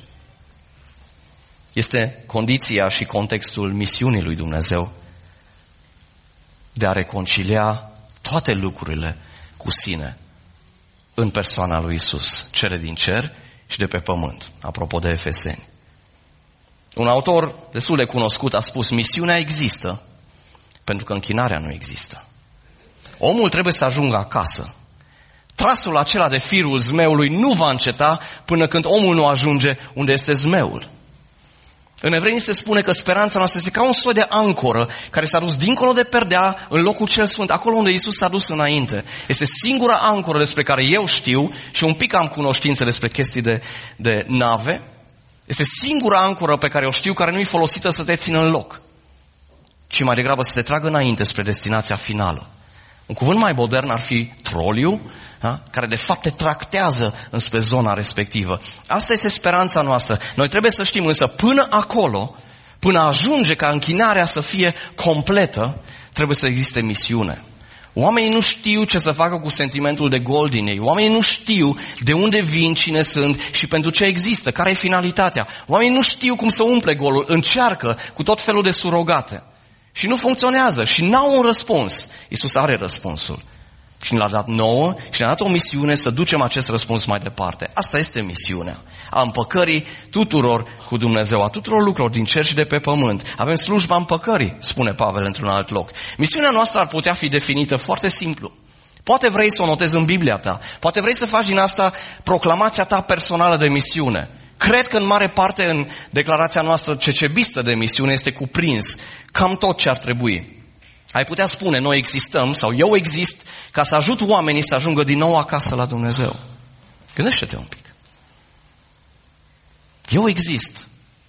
Este condiția și contextul misiunii lui Dumnezeu de a reconcilia toate lucrurile cu sine în persoana lui Iisus, cele din cer și de pe pământ, apropo de Efeseni. Un autor destul de cunoscut a spus, misiunea există pentru că închinarea nu există. Omul trebuie să ajungă acasă. Trasul acela de firul zmeului nu va înceta până când omul nu ajunge unde este zmeul. În Evrei se spune că speranța noastră este ca un soi de ancoră care s-a dus dincolo de perdea în locul cel sfânt, acolo unde Iisus s-a dus înainte. Este singura ancoră despre care eu știu și un pic am cunoștință despre chestii de, de nave. Este singura ancoră pe care o știu care nu e folosită să te țină în loc, ci mai degrabă să te tragă înainte spre destinația finală. Un cuvânt mai modern ar fi troliu, da? Care de fapt te tractează înspre zona respectivă. Asta este speranța noastră. Noi trebuie să știm însă până acolo, până ajunge ca închinarea să fie completă, trebuie să existe misiune. Oamenii nu știu ce să facă cu sentimentul de gol din ei. Oamenii nu știu de unde vin, cine sunt și pentru ce există, care e finalitatea. Oamenii nu știu cum să umple golul, încearcă cu tot felul de surogate. Și nu funcționează și n-au un răspuns. Iisus are răspunsul. Și ne-a dat nouă și ne-a dat o misiune să ducem acest răspuns mai departe. Asta este misiunea. A împăcării tuturor cu Dumnezeu, a tuturor lucrurilor din cer și de pe pământ. Avem slujba împăcării, spune Pavel într-un alt loc. Misiunea noastră ar putea fi definită foarte simplu. Poate vrei să o notezi în Biblia ta. Poate vrei să faci din asta proclamația ta personală de misiune. Cred că în mare parte în declarația noastră cecebistă de misiune este cuprins cam tot ce ar trebui. Ai putea spune, noi existăm sau eu exist ca să ajut oamenii să ajungă din nou acasă la Dumnezeu. Gândește-te un pic. Eu exist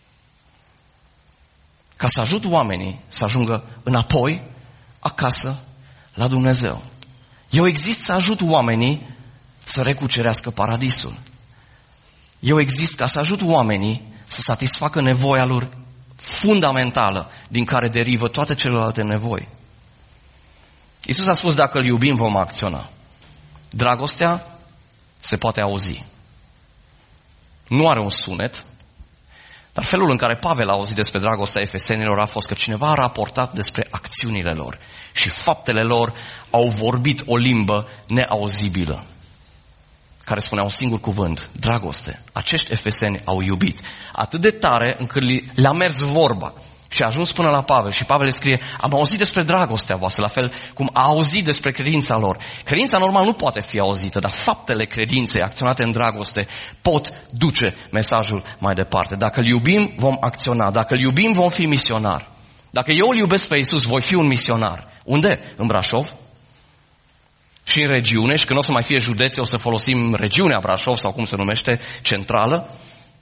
ca să ajut oamenii să ajungă înapoi acasă la Dumnezeu. Eu exist să ajut oamenii să recucerească paradisul. Eu exist ca să ajut oamenii să satisfacă nevoia lor fundamentală din care derivă toate celelalte nevoi. Iisus a spus, dacă îl iubim, vom acționa. Dragostea se poate auzi. Nu are un sunet, dar felul în care Pavel a auzit despre dragostea efesenilor a fost că cineva a raportat despre acțiune. acțiunile lor și faptele lor au vorbit o limbă neauzibilă, care spunea un singur cuvânt, dragoste. Acești efeseni au iubit atât de tare încât le-a mers vorba și a ajuns până la Pavel. Și Pavel le scrie, am auzit despre dragostea voastră, la fel cum a auzit despre credința lor. Credința normal nu poate fi auzită, dar faptele credinței acționate în dragoste pot duce mesajul mai departe. Dacă îl iubim, vom acționa. Dacă îl iubim, vom fi misionari. Dacă eu îl iubesc pe Iisus, voi fi un misionar. Unde? În Brașov? Și în regiune, și când o să mai fie județe, o să folosim regiunea Brașov sau cum se numește, centrală.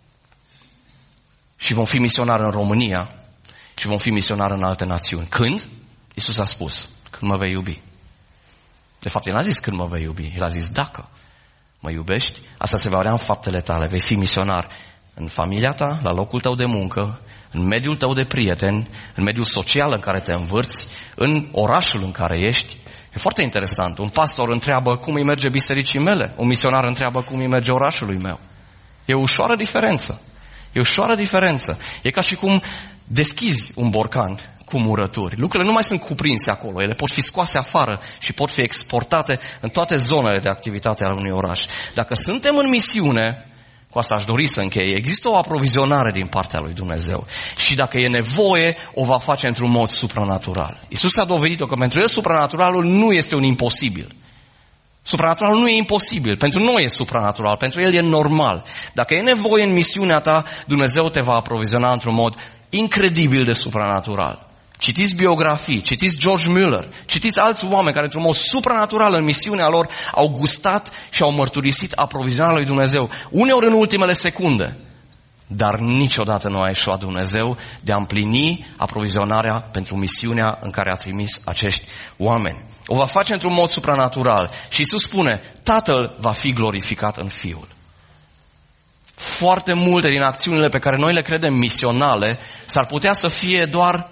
Și vom fi misionari în România și vom fi misionari în alte națiuni. Când? Iisus a spus, când mă vei iubi. De fapt, El n-a zis când mă vei iubi, El a zis dacă mă iubești, asta se va vedea în faptele tale, vei fi misionar în familia ta, la locul tău de muncă, în mediul tău de prieteni, în mediul social în care te învârți, în orașul în care ești. E foarte interesant. Un pastor întreabă cum îi merge bisericii mele. Un misionar întreabă cum îi merge orașului meu. E o ușoară diferență. E o ușoară diferență. E ca și cum deschizi un borcan cu murături. Lucrurile nu mai sunt cuprinse acolo. Ele pot fi scoase afară și pot fi exportate în toate zonele de activitate ale unui oraș. Dacă suntem în misiune, cu asta aș dori să încheie, există o aprovizionare din partea lui Dumnezeu. Și dacă e nevoie, o va face într-un mod supranatural. Iisus a dovedit-o că pentru El supranaturalul nu este un imposibil. Supranaturalul nu e imposibil. Pentru noi e supranatural. Pentru El e normal. Dacă e nevoie în misiunea ta, Dumnezeu te va aproviziona într-un mod incredibil de supranatural. Citiți biografii, citiți George Mueller, citiți alți oameni care într-un mod supranatural în misiunea lor au gustat și au mărturisit aprovizionarea lui Dumnezeu. Uneori în ultimele secunde. Dar niciodată nu a eșuat Dumnezeu de a împlini aprovizionarea pentru misiunea în care a trimis acești oameni. O va face într-un mod supranatural. Și Iisus spune, Tatăl va fi glorificat în Fiul. Foarte multe din acțiunile pe care noi le credem misionale s-ar putea să fie doar,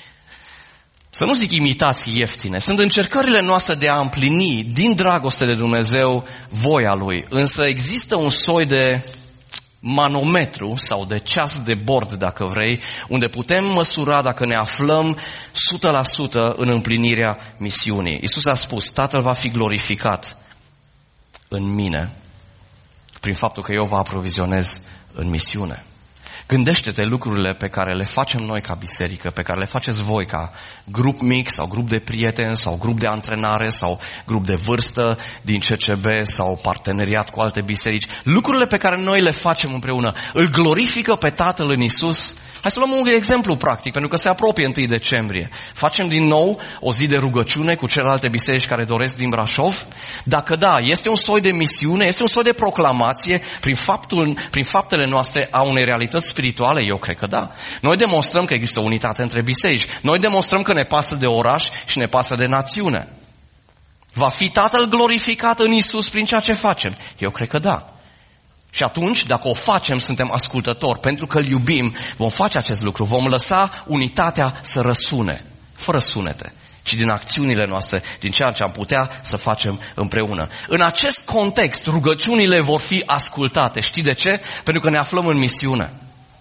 să nu zic imitații ieftine, sunt încercările noastre de a împlini din dragoste de Dumnezeu voia Lui. Însă există un soi de manometru sau de ceas de bord, dacă vrei, unde putem măsura dacă ne aflăm o sută la sută în împlinirea misiunii. Iisus a spus, Tatăl va fi glorificat în mine prin faptul că eu vă aprovizionez în misiune. Gândește-te lucrurile pe care le facem noi ca biserică, pe care le faceți voi ca grup mic sau grup de prieteni sau grup de antrenare sau grup de vârstă din C C B sau parteneriat cu alte biserici. Lucrurile pe care noi le facem împreună îl glorifică pe Tatăl în Iisus. Hai să luăm un exemplu practic, pentru că se apropie întâi decembrie. Facem din nou o zi de rugăciune cu celelalte biserici care doresc din Brașov? Dacă da, este un soi de misiune, este un soi de proclamație prin, faptul, prin faptele noastre a unei realități spirituale? Eu cred că da. Noi demonstrăm că există unitate între biserici. Noi demonstrăm că ne pasă de oraș și ne pasă de națiune. Va fi Tatăl glorificat în Iisus prin ceea ce facem? Eu cred că da. Și atunci, dacă o facem, suntem ascultători. Pentru că îl iubim, vom face acest lucru. Vom lăsa unitatea să răsune, fără sunete, ci din acțiunile noastre, din ceea ce am putea să facem împreună. În acest context, rugăciunile vor fi ascultate. Știi de ce? Pentru că ne aflăm în misiune.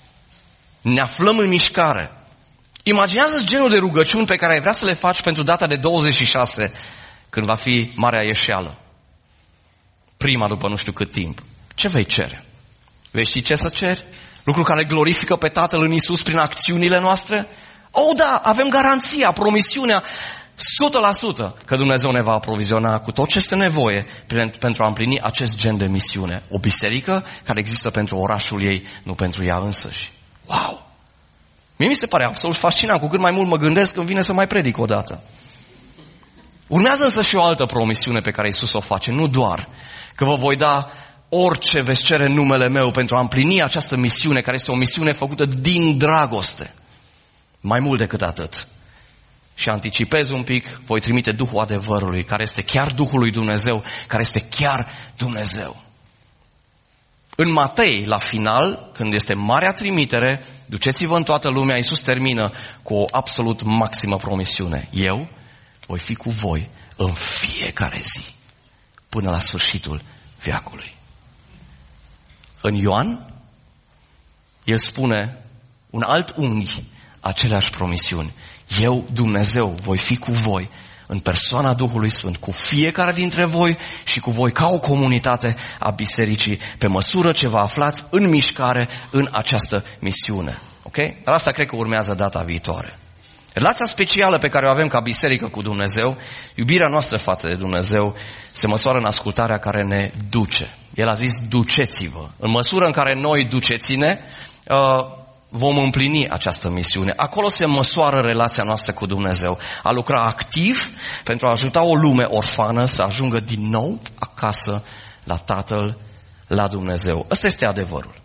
Ne aflăm în mișcare. Imaginează-ți genul de rugăciuni pe care ai vrea să le faci pentru data de douăzeci și șase, când va fi Marea Ieșeală. Prima după nu știu cât timp. Ce vei cere? Vei ști ce să ceri? Lucruri care glorifică pe Tatăl în Iisus prin acțiunile noastre? Oh, da, avem garanția, promisiunea, o sută la sută că Dumnezeu ne va aproviziona cu tot ce este nevoie pentru a împlini acest gen de misiune. O biserică care există pentru orașul ei, nu pentru ea însăși. Wow! Mie mi se pare absolut fascinant. Cu cât mai mult mă gândesc, îmi vine să mai predic o dată. Urmează însă și o altă promisiune pe care Iisus o face. Nu doar că vă voi da orice veți cere în numele meu pentru a împlini această misiune, care este o misiune făcută din dragoste. Mai mult decât atât. Și anticipez un pic, voi trimite Duhul adevărului, care este chiar Duhul lui Dumnezeu, care este chiar Dumnezeu. În Matei, la final, când este marea trimitere, duceți-vă în toată lumea, Iisus termină cu o absolut maximă promisiune. Eu voi fi cu voi în fiecare zi, până la sfârșitul veacului. În Ioan, el spune un alt unghi aceleași promisiuni. Eu, Dumnezeu, voi fi cu voi în persoana Duhului Sfânt, cu fiecare dintre voi și cu voi ca o comunitate a bisericii, pe măsură ce vă aflați în mișcare în această misiune. Ok? Dar asta cred că urmează data viitoare. Relația specială pe care o avem ca biserică cu Dumnezeu, iubirea noastră față de Dumnezeu, se măsoară în ascultarea care ne duce. El a zis, duceți-vă. În măsură în care noi duceți-ne, vom împlini această misiune. Acolo se măsoară relația noastră cu Dumnezeu. A lucra activ pentru a ajuta o lume orfană să ajungă din nou acasă la Tatăl, la Dumnezeu. Ăsta este adevărul.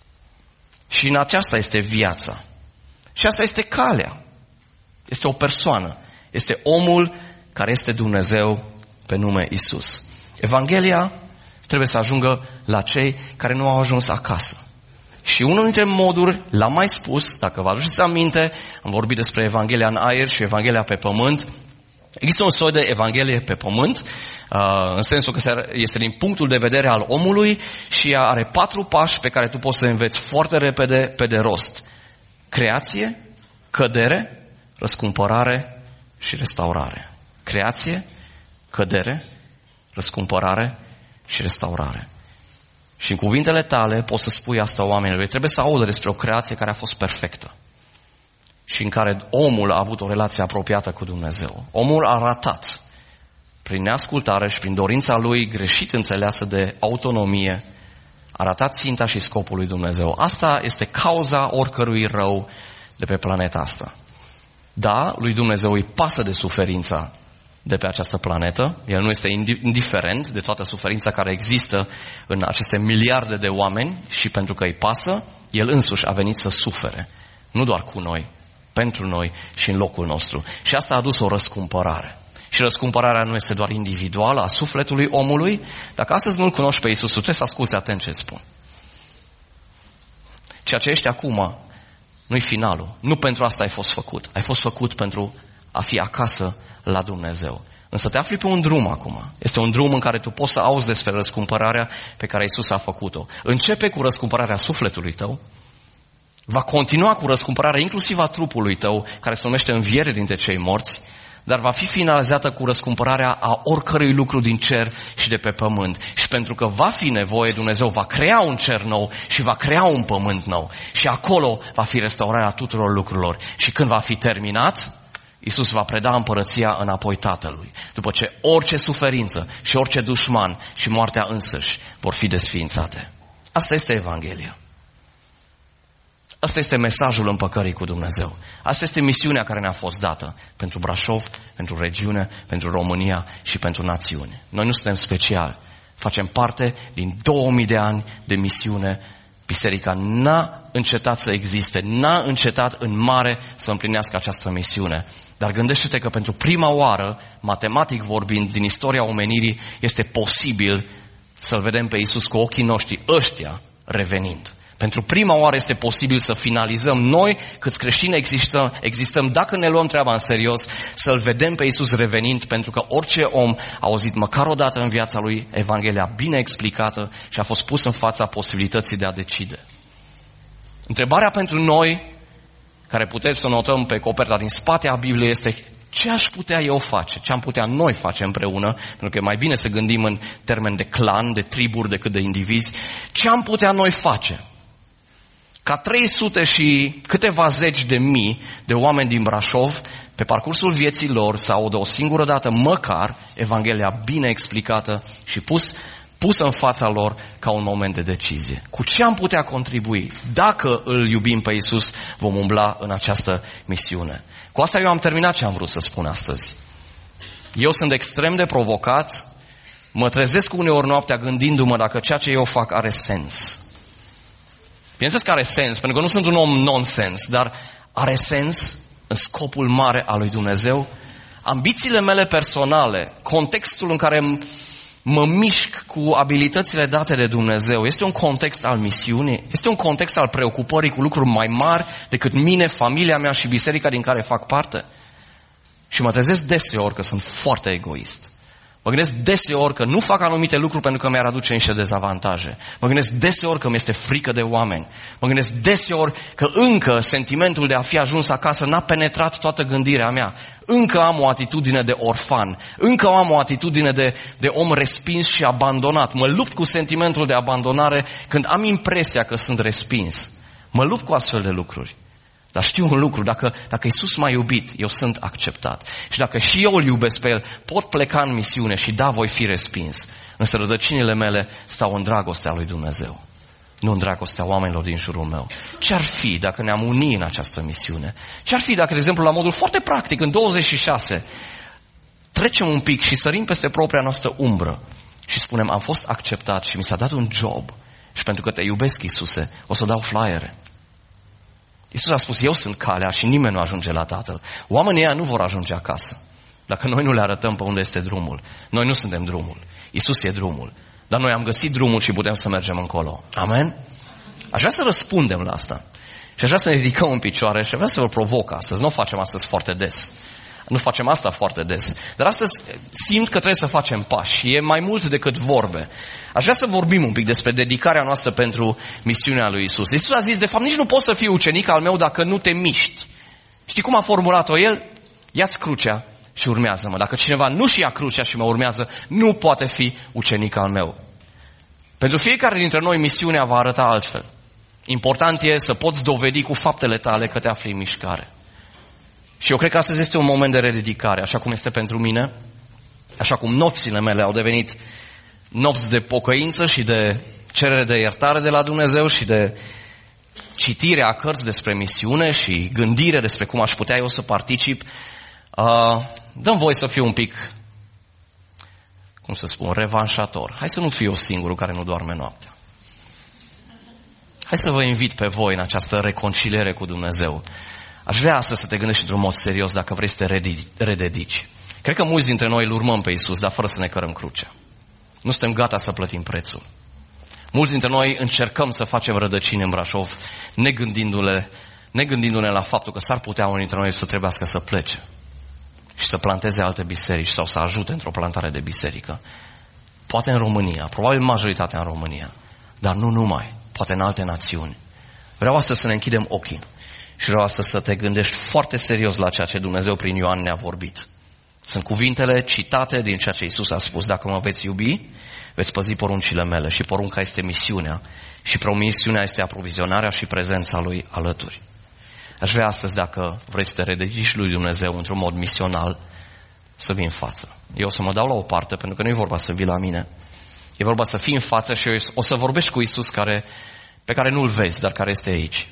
Și în aceasta este viața. Și asta este calea. Este o persoană. Este omul care este Dumnezeu pe nume Iisus. Evanghelia trebuie să ajungă la cei care nu au ajuns acasă. Și unul dintre moduri, l-am mai spus, dacă vă aduceți aminte, am vorbit despre Evanghelia în aer și Evanghelia pe pământ. Există un soi de Evanghelie pe pământ, în sensul că este din punctul de vedere al omului și are patru pași pe care tu poți să înveți foarte repede pe de rost. Creație, cădere, răscumpărare și restaurare. Creație, cădere, răscumpărare și restaurare. Și în cuvintele tale poți să spui asta oamenilor. Trebuie să audă despre o creație care a fost perfectă și în care omul a avut o relație apropiată cu Dumnezeu. Omul a ratat prin neascultare și prin dorința lui greșit înțeleasă de autonomie, a ratat ținta și scopul lui Dumnezeu. Asta este cauza oricărui rău de pe planeta asta. Da, lui Dumnezeu îi pasă de suferința de pe această planetă. El nu este indiferent de toată suferința care există în aceste miliarde de oameni și pentru că îi pasă, El însuși a venit să sufere. Nu doar cu noi, pentru noi și în locul nostru. Și asta a adus o răscumpărare. Și răscumpărarea nu este doar individuală a sufletului omului. Dacă astăzi nu-L cunoști pe Iisus, trebuie să asculți atent ce spun. Ceea ce ești acum nu-i finalul. Nu pentru asta ai fost făcut. Ai fost făcut pentru a fi acasă la Dumnezeu. Însă te afli pe un drum acum. Este un drum în care tu poți să auzi despre răscumpărarea pe care Iisus a făcut-o. Începe cu răscumpărarea sufletului tău, va continua cu răscumpărarea inclusiv a trupului tău, care se numește înviere dintre cei morți, dar va fi finalizată cu răscumpărarea a oricărui lucru din cer și de pe pământ. Și pentru că va fi nevoie, Dumnezeu va crea un cer nou și va crea un pământ nou. Și acolo va fi restaurarea tuturor lucrurilor. Și când va fi terminat, Iisus va preda împărăția înapoi Tatălui. După ce orice suferință și orice dușman și moartea însăși vor fi desființate. Asta este Evanghelia. Asta este mesajul împăcării cu Dumnezeu. Asta este misiunea care ne-a fost dată pentru Brașov, pentru regiune, pentru România și pentru națiune. Noi nu suntem speciali. Facem parte din două mii de ani de misiune. Biserica n-a încetat să existe, n-a încetat în mare să împlinească această misiune. Dar gândește-te că pentru prima oară, matematic vorbind, din istoria omenirii, este posibil să-L vedem pe Iisus cu ochii noștri, ăștia, revenind. Pentru prima oară este posibil să finalizăm noi, câți creștini existăm, existăm, dacă ne luăm treaba în serios, să-L vedem pe Iisus revenind, pentru că orice om a auzit măcar o dată în viața lui Evanghelia bine explicată și a fost pus în fața posibilității de a decide. Întrebarea pentru noi, care putem să notăm pe coperta din spate a Bibliei, este ce aș putea eu face, ce am putea noi face împreună, pentru că e mai bine să gândim în termen de clan, de triburi, decât de indivizi, ce am putea noi face ca trei sute și câteva zeci de mii de oameni din Brașov, pe parcursul vieții lor, să audă o singură dată măcar Evanghelia bine explicată și pus, pusă în fața lor ca un moment de decizie. Cu ce am putea contribui? Dacă îl iubim pe Iisus, vom umbla în această misiune. Cu asta eu am terminat ce am vrut să spun astăzi. Eu sunt extrem de provocat, mă trezesc uneori noaptea gândindu-mă dacă ceea ce eu fac are sens. Bineînțeles că are sens, pentru că nu sunt un om nonsens, dar are sens în scopul mare al lui Dumnezeu. Ambițiile mele personale, contextul în care mă mișc cu abilitățile date de Dumnezeu, este un context al misiunii, este un context al preocupării cu lucruri mai mari decât mine, familia mea și biserica din care fac parte. Și mă trezesc deseori că sunt foarte egoist. Mă gândesc deseori că nu fac anumite lucruri pentru că mi-ar aduce niște dezavantaje. Mă gândesc deseori că mi-este frică de oameni. Mă gândesc deseori că încă sentimentul de a fi ajuns acasă n-a penetrat toată gândirea mea. Încă am o atitudine de orfan. Încă am o atitudine de, de om respins și abandonat. Mă lupt cu sentimentul de abandonare când am impresia că sunt respins. Mă lupt cu astfel de lucruri. Dar știu un lucru, dacă, dacă Iisus m-a iubit, eu sunt acceptat. Și dacă și eu îl iubesc pe El, pot pleca în misiune și da, voi fi respins. Însă rădăcinile mele stau în dragostea lui Dumnezeu, nu în dragostea oamenilor din jurul meu. Ce-ar fi dacă ne-am unit în această misiune? Ce-ar fi dacă, de exemplu, la modul foarte practic, în douăzeci și șase, trecem un pic și sărim peste propria noastră umbră și spunem, am fost acceptat și mi s-a dat un job și pentru că te iubesc, Iisuse, o să dau flyere. Iisus a spus, eu sunt calea și nimeni nu ajunge la Tatăl. Oamenii ăia nu vor ajunge acasă dacă noi nu le arătăm pe unde este drumul. Noi nu suntem drumul. Iisus e drumul. Dar noi am găsit drumul și putem să mergem încolo. Amen? Aș vrea să răspundem la asta. Și aș vrea să ne ridicăm în picioare și aș vrea să vă provoc astăzi. Nu o facem astăzi foarte des. Nu facem asta foarte des. Dar astăzi simt că trebuie să facem pași. E mai mult decât vorbe. Aș vrea să vorbim un pic despre dedicarea noastră pentru misiunea lui Iisus. Iisus a zis, de fapt, nici nu poți să fii ucenic al meu dacă nu te miști. Știi cum a formulat-o el? Ia-ți crucea și urmează-mă. Dacă cineva nu-și ia crucea și mă urmează, nu poate fi ucenic al meu. Pentru fiecare dintre noi, misiunea va arăta altfel. Important e să poți dovedi cu faptele tale că te afli în mișcare. Și eu cred că astăzi este un moment de rededicare, așa cum este pentru mine, așa cum nopțile mele au devenit nopți de pocăință și de cerere de iertare de la Dumnezeu și de citire a cărți despre misiune și gândire despre cum aș putea eu să particip. Uh, dăm voie să fiu un pic, cum să spun, revanșator. Hai să nu fiu eu singurul care nu doarme noaptea. Hai să vă invit pe voi în această reconciliere cu Dumnezeu. Aș vrea astăzi să te gândești într-un mod serios dacă vrei să te rededici. Cred că mulți dintre noi îl urmăm pe Iisus, dar fără să ne cărăm crucea. Nu suntem gata să plătim prețul. Mulți dintre noi încercăm să facem rădăcini în Brașov, negândindu-le, negândindu-ne la faptul că s-ar putea unii dintre noi să trebuiască să plece și să planteze alte biserici sau să ajute într-o plantare de biserică. Poate în România, probabil majoritatea în România, dar nu numai, poate în alte națiuni. Vreau astăzi să ne închidem ochii. Și vreau astăzi să te gândești foarte serios la ceea ce Dumnezeu prin Ioan ne-a vorbit. Sunt cuvintele citate din ceea ce Iisus a spus. Dacă mă veți iubi, veți păzi poruncile mele. Și porunca este misiunea. Și promisiunea este aprovizionarea și prezența Lui alături. Aș vrea astăzi, dacă vrei să te rededici lui Dumnezeu într-un mod misional, să vii în față. Eu o să mă dau la o parte, pentru că nu e vorba să vii la mine. E vorba să fii în față și eu o să vorbești cu Iisus care, pe care nu-L vezi, dar care este aici.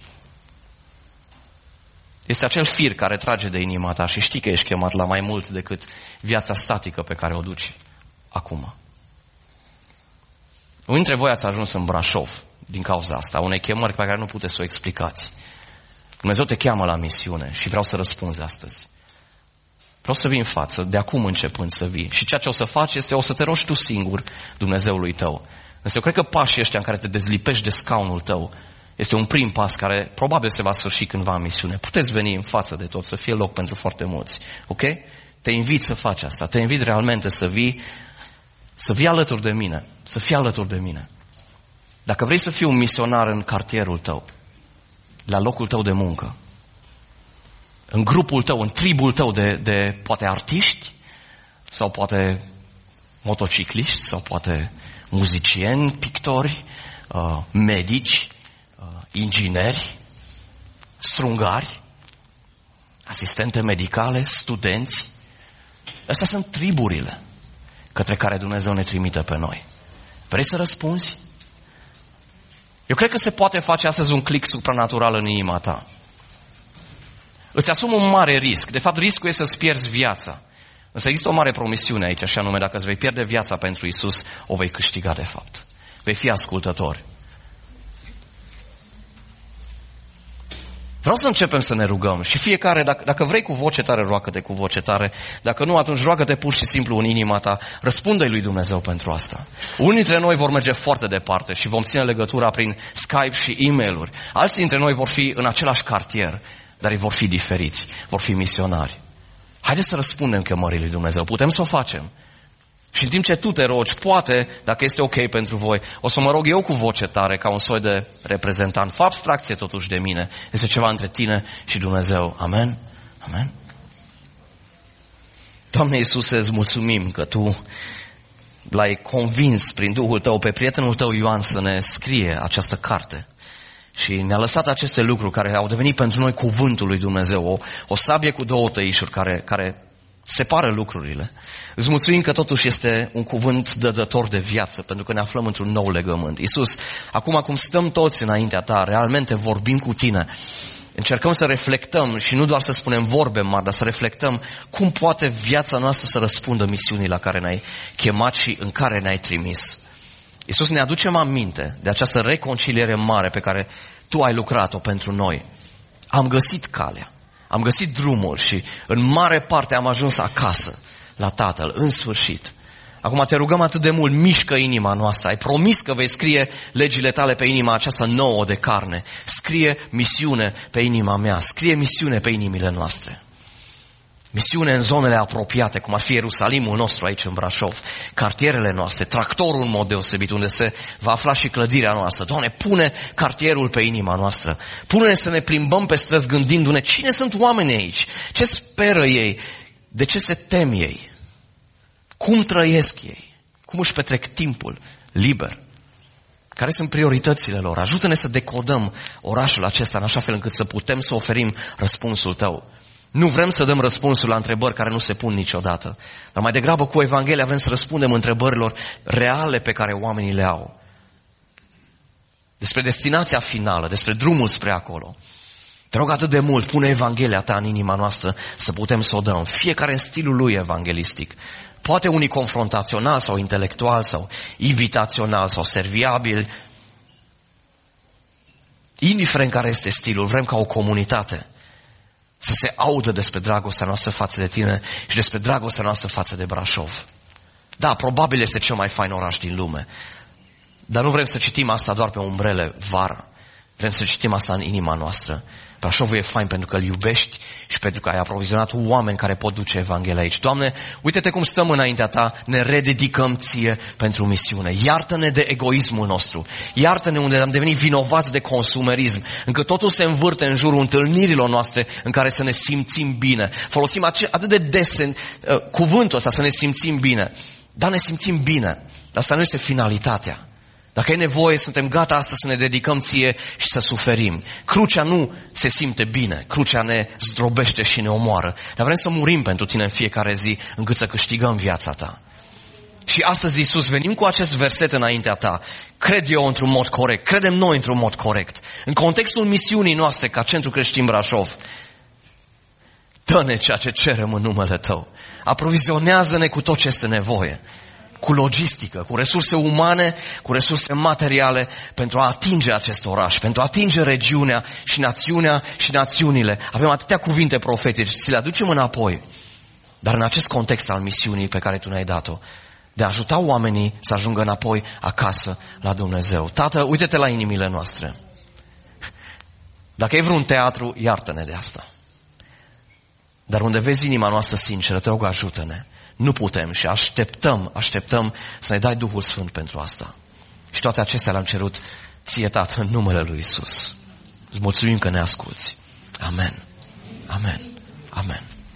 Este acel fir care trage de inima ta și știi că ești chemat la mai mult decât viața statică pe care o duci acum. Unii dintre voi ați ajuns în Brașov din cauza asta, unei chemări pe care nu puteți să o explicați. Dumnezeu te cheamă la misiune și vreau să răspunzi astăzi. Vreau să vii în față, de acum începând să vii. Și ceea ce o să faci este o să te rogi tu singur Dumnezeului tău. Însă eu cred că pașii ăștia în care te dezlipești de scaunul tău este un prim pas care probabil se va sfârși cândva în misiune. Puteți veni în față de tot, să fie loc pentru foarte mulți. Ok? Te invit să faci asta. Te invit realmente să vii, să vii alături de mine. Să fii alături de mine. Dacă vrei să fii un misionar în cartierul tău, la locul tău de muncă, în grupul tău, în tribul tău de, de poate artiști, sau poate motocicliști, sau poate muzicieni, pictori, uh, medici, ingineri, strungari, asistente medicale, studenți. Astea sunt triburile către care Dumnezeu ne trimite pe noi. Vrei să răspunzi? Eu cred că se poate face astăzi un click supranatural în inima ta. Îți asumi un mare risc. De fapt, riscul este să-ți pierzi viața. Însă există o mare promisiune aici, așa nume, dacă îți vei pierde viața pentru Iisus, o vei câștiga de fapt. Vei fi ascultător. Vreau să începem să ne rugăm și fiecare, dacă, dacă vrei cu voce tare, roagă-te cu voce tare. Dacă nu, atunci roagă-te pur și simplu în inima ta. Răspunde-i lui Dumnezeu pentru asta. Unii dintre noi vor merge foarte departe și vom ține legătura prin Skype și e-mail-uri. Alții dintre noi vor fi în același cartier, dar ei vor fi diferiți, vor fi misionari. Haideți să răspundem chemării lui Dumnezeu. Putem să o facem. Și în timp ce tu te rogi, poate, dacă este ok pentru voi, o să mă rog eu cu voce tare, ca un soi de reprezentant. Fă abstracție totuși de mine. Este ceva între tine și Dumnezeu. Amen? Amen? Doamne Iisuse, îți mulțumim că Tu l-ai convins prin Duhul Tău pe prietenul Tău Ioan să ne scrie această carte. Și ne-a lăsat aceste lucruri care au devenit pentru noi cuvântul lui Dumnezeu. O, o sabie cu două tăișuri care, care separă lucrurile. Îți mulțumim că totuși este un cuvânt dădător de viață, pentru că ne aflăm într-un nou legământ. Iisus, acum cum stăm toți înaintea Ta, realmente vorbim cu Tine. Încercăm să reflectăm și nu doar să spunem vorbe mari, dar să reflectăm cum poate viața noastră să răspundă misiunii la care ne-ai chemat și în care ne-ai trimis. Iisus, ne aducem aminte de această reconciliere mare pe care Tu ai lucrat-o pentru noi. Am găsit calea, am găsit drumul și în mare parte am ajuns acasă la Tatăl, în sfârșit. Acum te rugăm atât de mult, mișcă inima noastră. Ai promis că vei scrie legile Tale pe inima aceasta nouă de carne. Scrie misiune pe inima mea, scrie misiune pe inimile noastre. Misiune în zonele apropiate, cum ar fi Ierusalimul nostru aici în Brașov, cartierele noastre, tractorul în mod deosebit, unde se va afla și clădirea noastră. Doamne, pune cartierul pe inima noastră. Pune-ne să ne plimbăm pe străzi gândindu-ne cine sunt oamenii aici, ce speră ei, de ce se tem ei, cum trăiesc ei, cum își petrec timpul liber, care sunt prioritățile lor. Ajută-ne să decodăm orașul acesta în așa fel încât să putem să oferim răspunsul Tău. Nu vrem să dăm răspunsul la întrebări care nu se pun niciodată, dar mai degrabă cu Evanghelia vrem să răspundem întrebărilor reale pe care oamenii le au. Despre destinația finală, despre drumul spre acolo. Te rog atât de mult, pune Evanghelia Ta în inima noastră să putem să o dăm. Fiecare în stilul lui evanghelistic. Poate unii confrontațional sau intelectual sau invitațional sau serviabil. Indiferent care este stilul, vrem ca o comunitate să se audă despre dragostea noastră față de Tine și despre dragostea noastră față de Brașov. Da, probabil este cel mai fain oraș din lume, dar nu vrem să citim asta doar pe umbrele vara. Vrem să citim asta în inima noastră. Brașovul e fain pentru că îl iubești și pentru că ai aprovizionat oameni care pot duce Evanghelia aici. Doamne, uite-te cum stăm înaintea Ta, ne rededicăm Ție pentru misiune. Iartă-ne de egoismul nostru. Iartă-ne unde am devenit vinovați de consumerism, încât totul se învârte în jurul întâlnirilor noastre în care să ne simțim bine. Folosim atât de des uh, cuvântul ăsta, să ne simțim bine. Dar ne simțim bine. Dar asta nu este finalitatea. Dacă e nevoie, suntem gata astăzi să ne dedicăm Ție și să suferim. Crucea nu se simte bine, crucea ne zdrobește și ne omoară. Dar vrem să murim pentru Tine în fiecare zi, încât să câștigăm viața Ta. Și astăzi, Iisus, venim cu acest verset înaintea Ta. Cred eu într-un mod corect, credem noi într-un mod corect. În contextul misiunii noastre ca Centru Creștin Brașov, dă-ne ceea ce cerem în numele Tău. Aprovizionează-ne cu tot ce este nevoie. Cu logistică, cu resurse umane, cu resurse materiale pentru a atinge acest oraș, pentru a atinge regiunea și națiunea și națiunile. Avem atâtea cuvinte profetice, ți le aducem înapoi. Dar în acest context al misiunii pe care Tu ne-ai dat-o, de a ajuta oamenii să ajungă înapoi acasă la Dumnezeu. Tată, uite-te la inimile noastre. Dacă e vreun teatru, iartă-ne de asta. Dar unde vezi inima noastră sinceră, te rog, ajută-ne. Nu putem și așteptăm, așteptăm să ne dai Duhul Sfânt pentru asta. Și toate acestea le-am cerut Ție, Tată, în numele Lui Iisus. Îți mulțumim că ne asculți. Amen. Amen. Amen.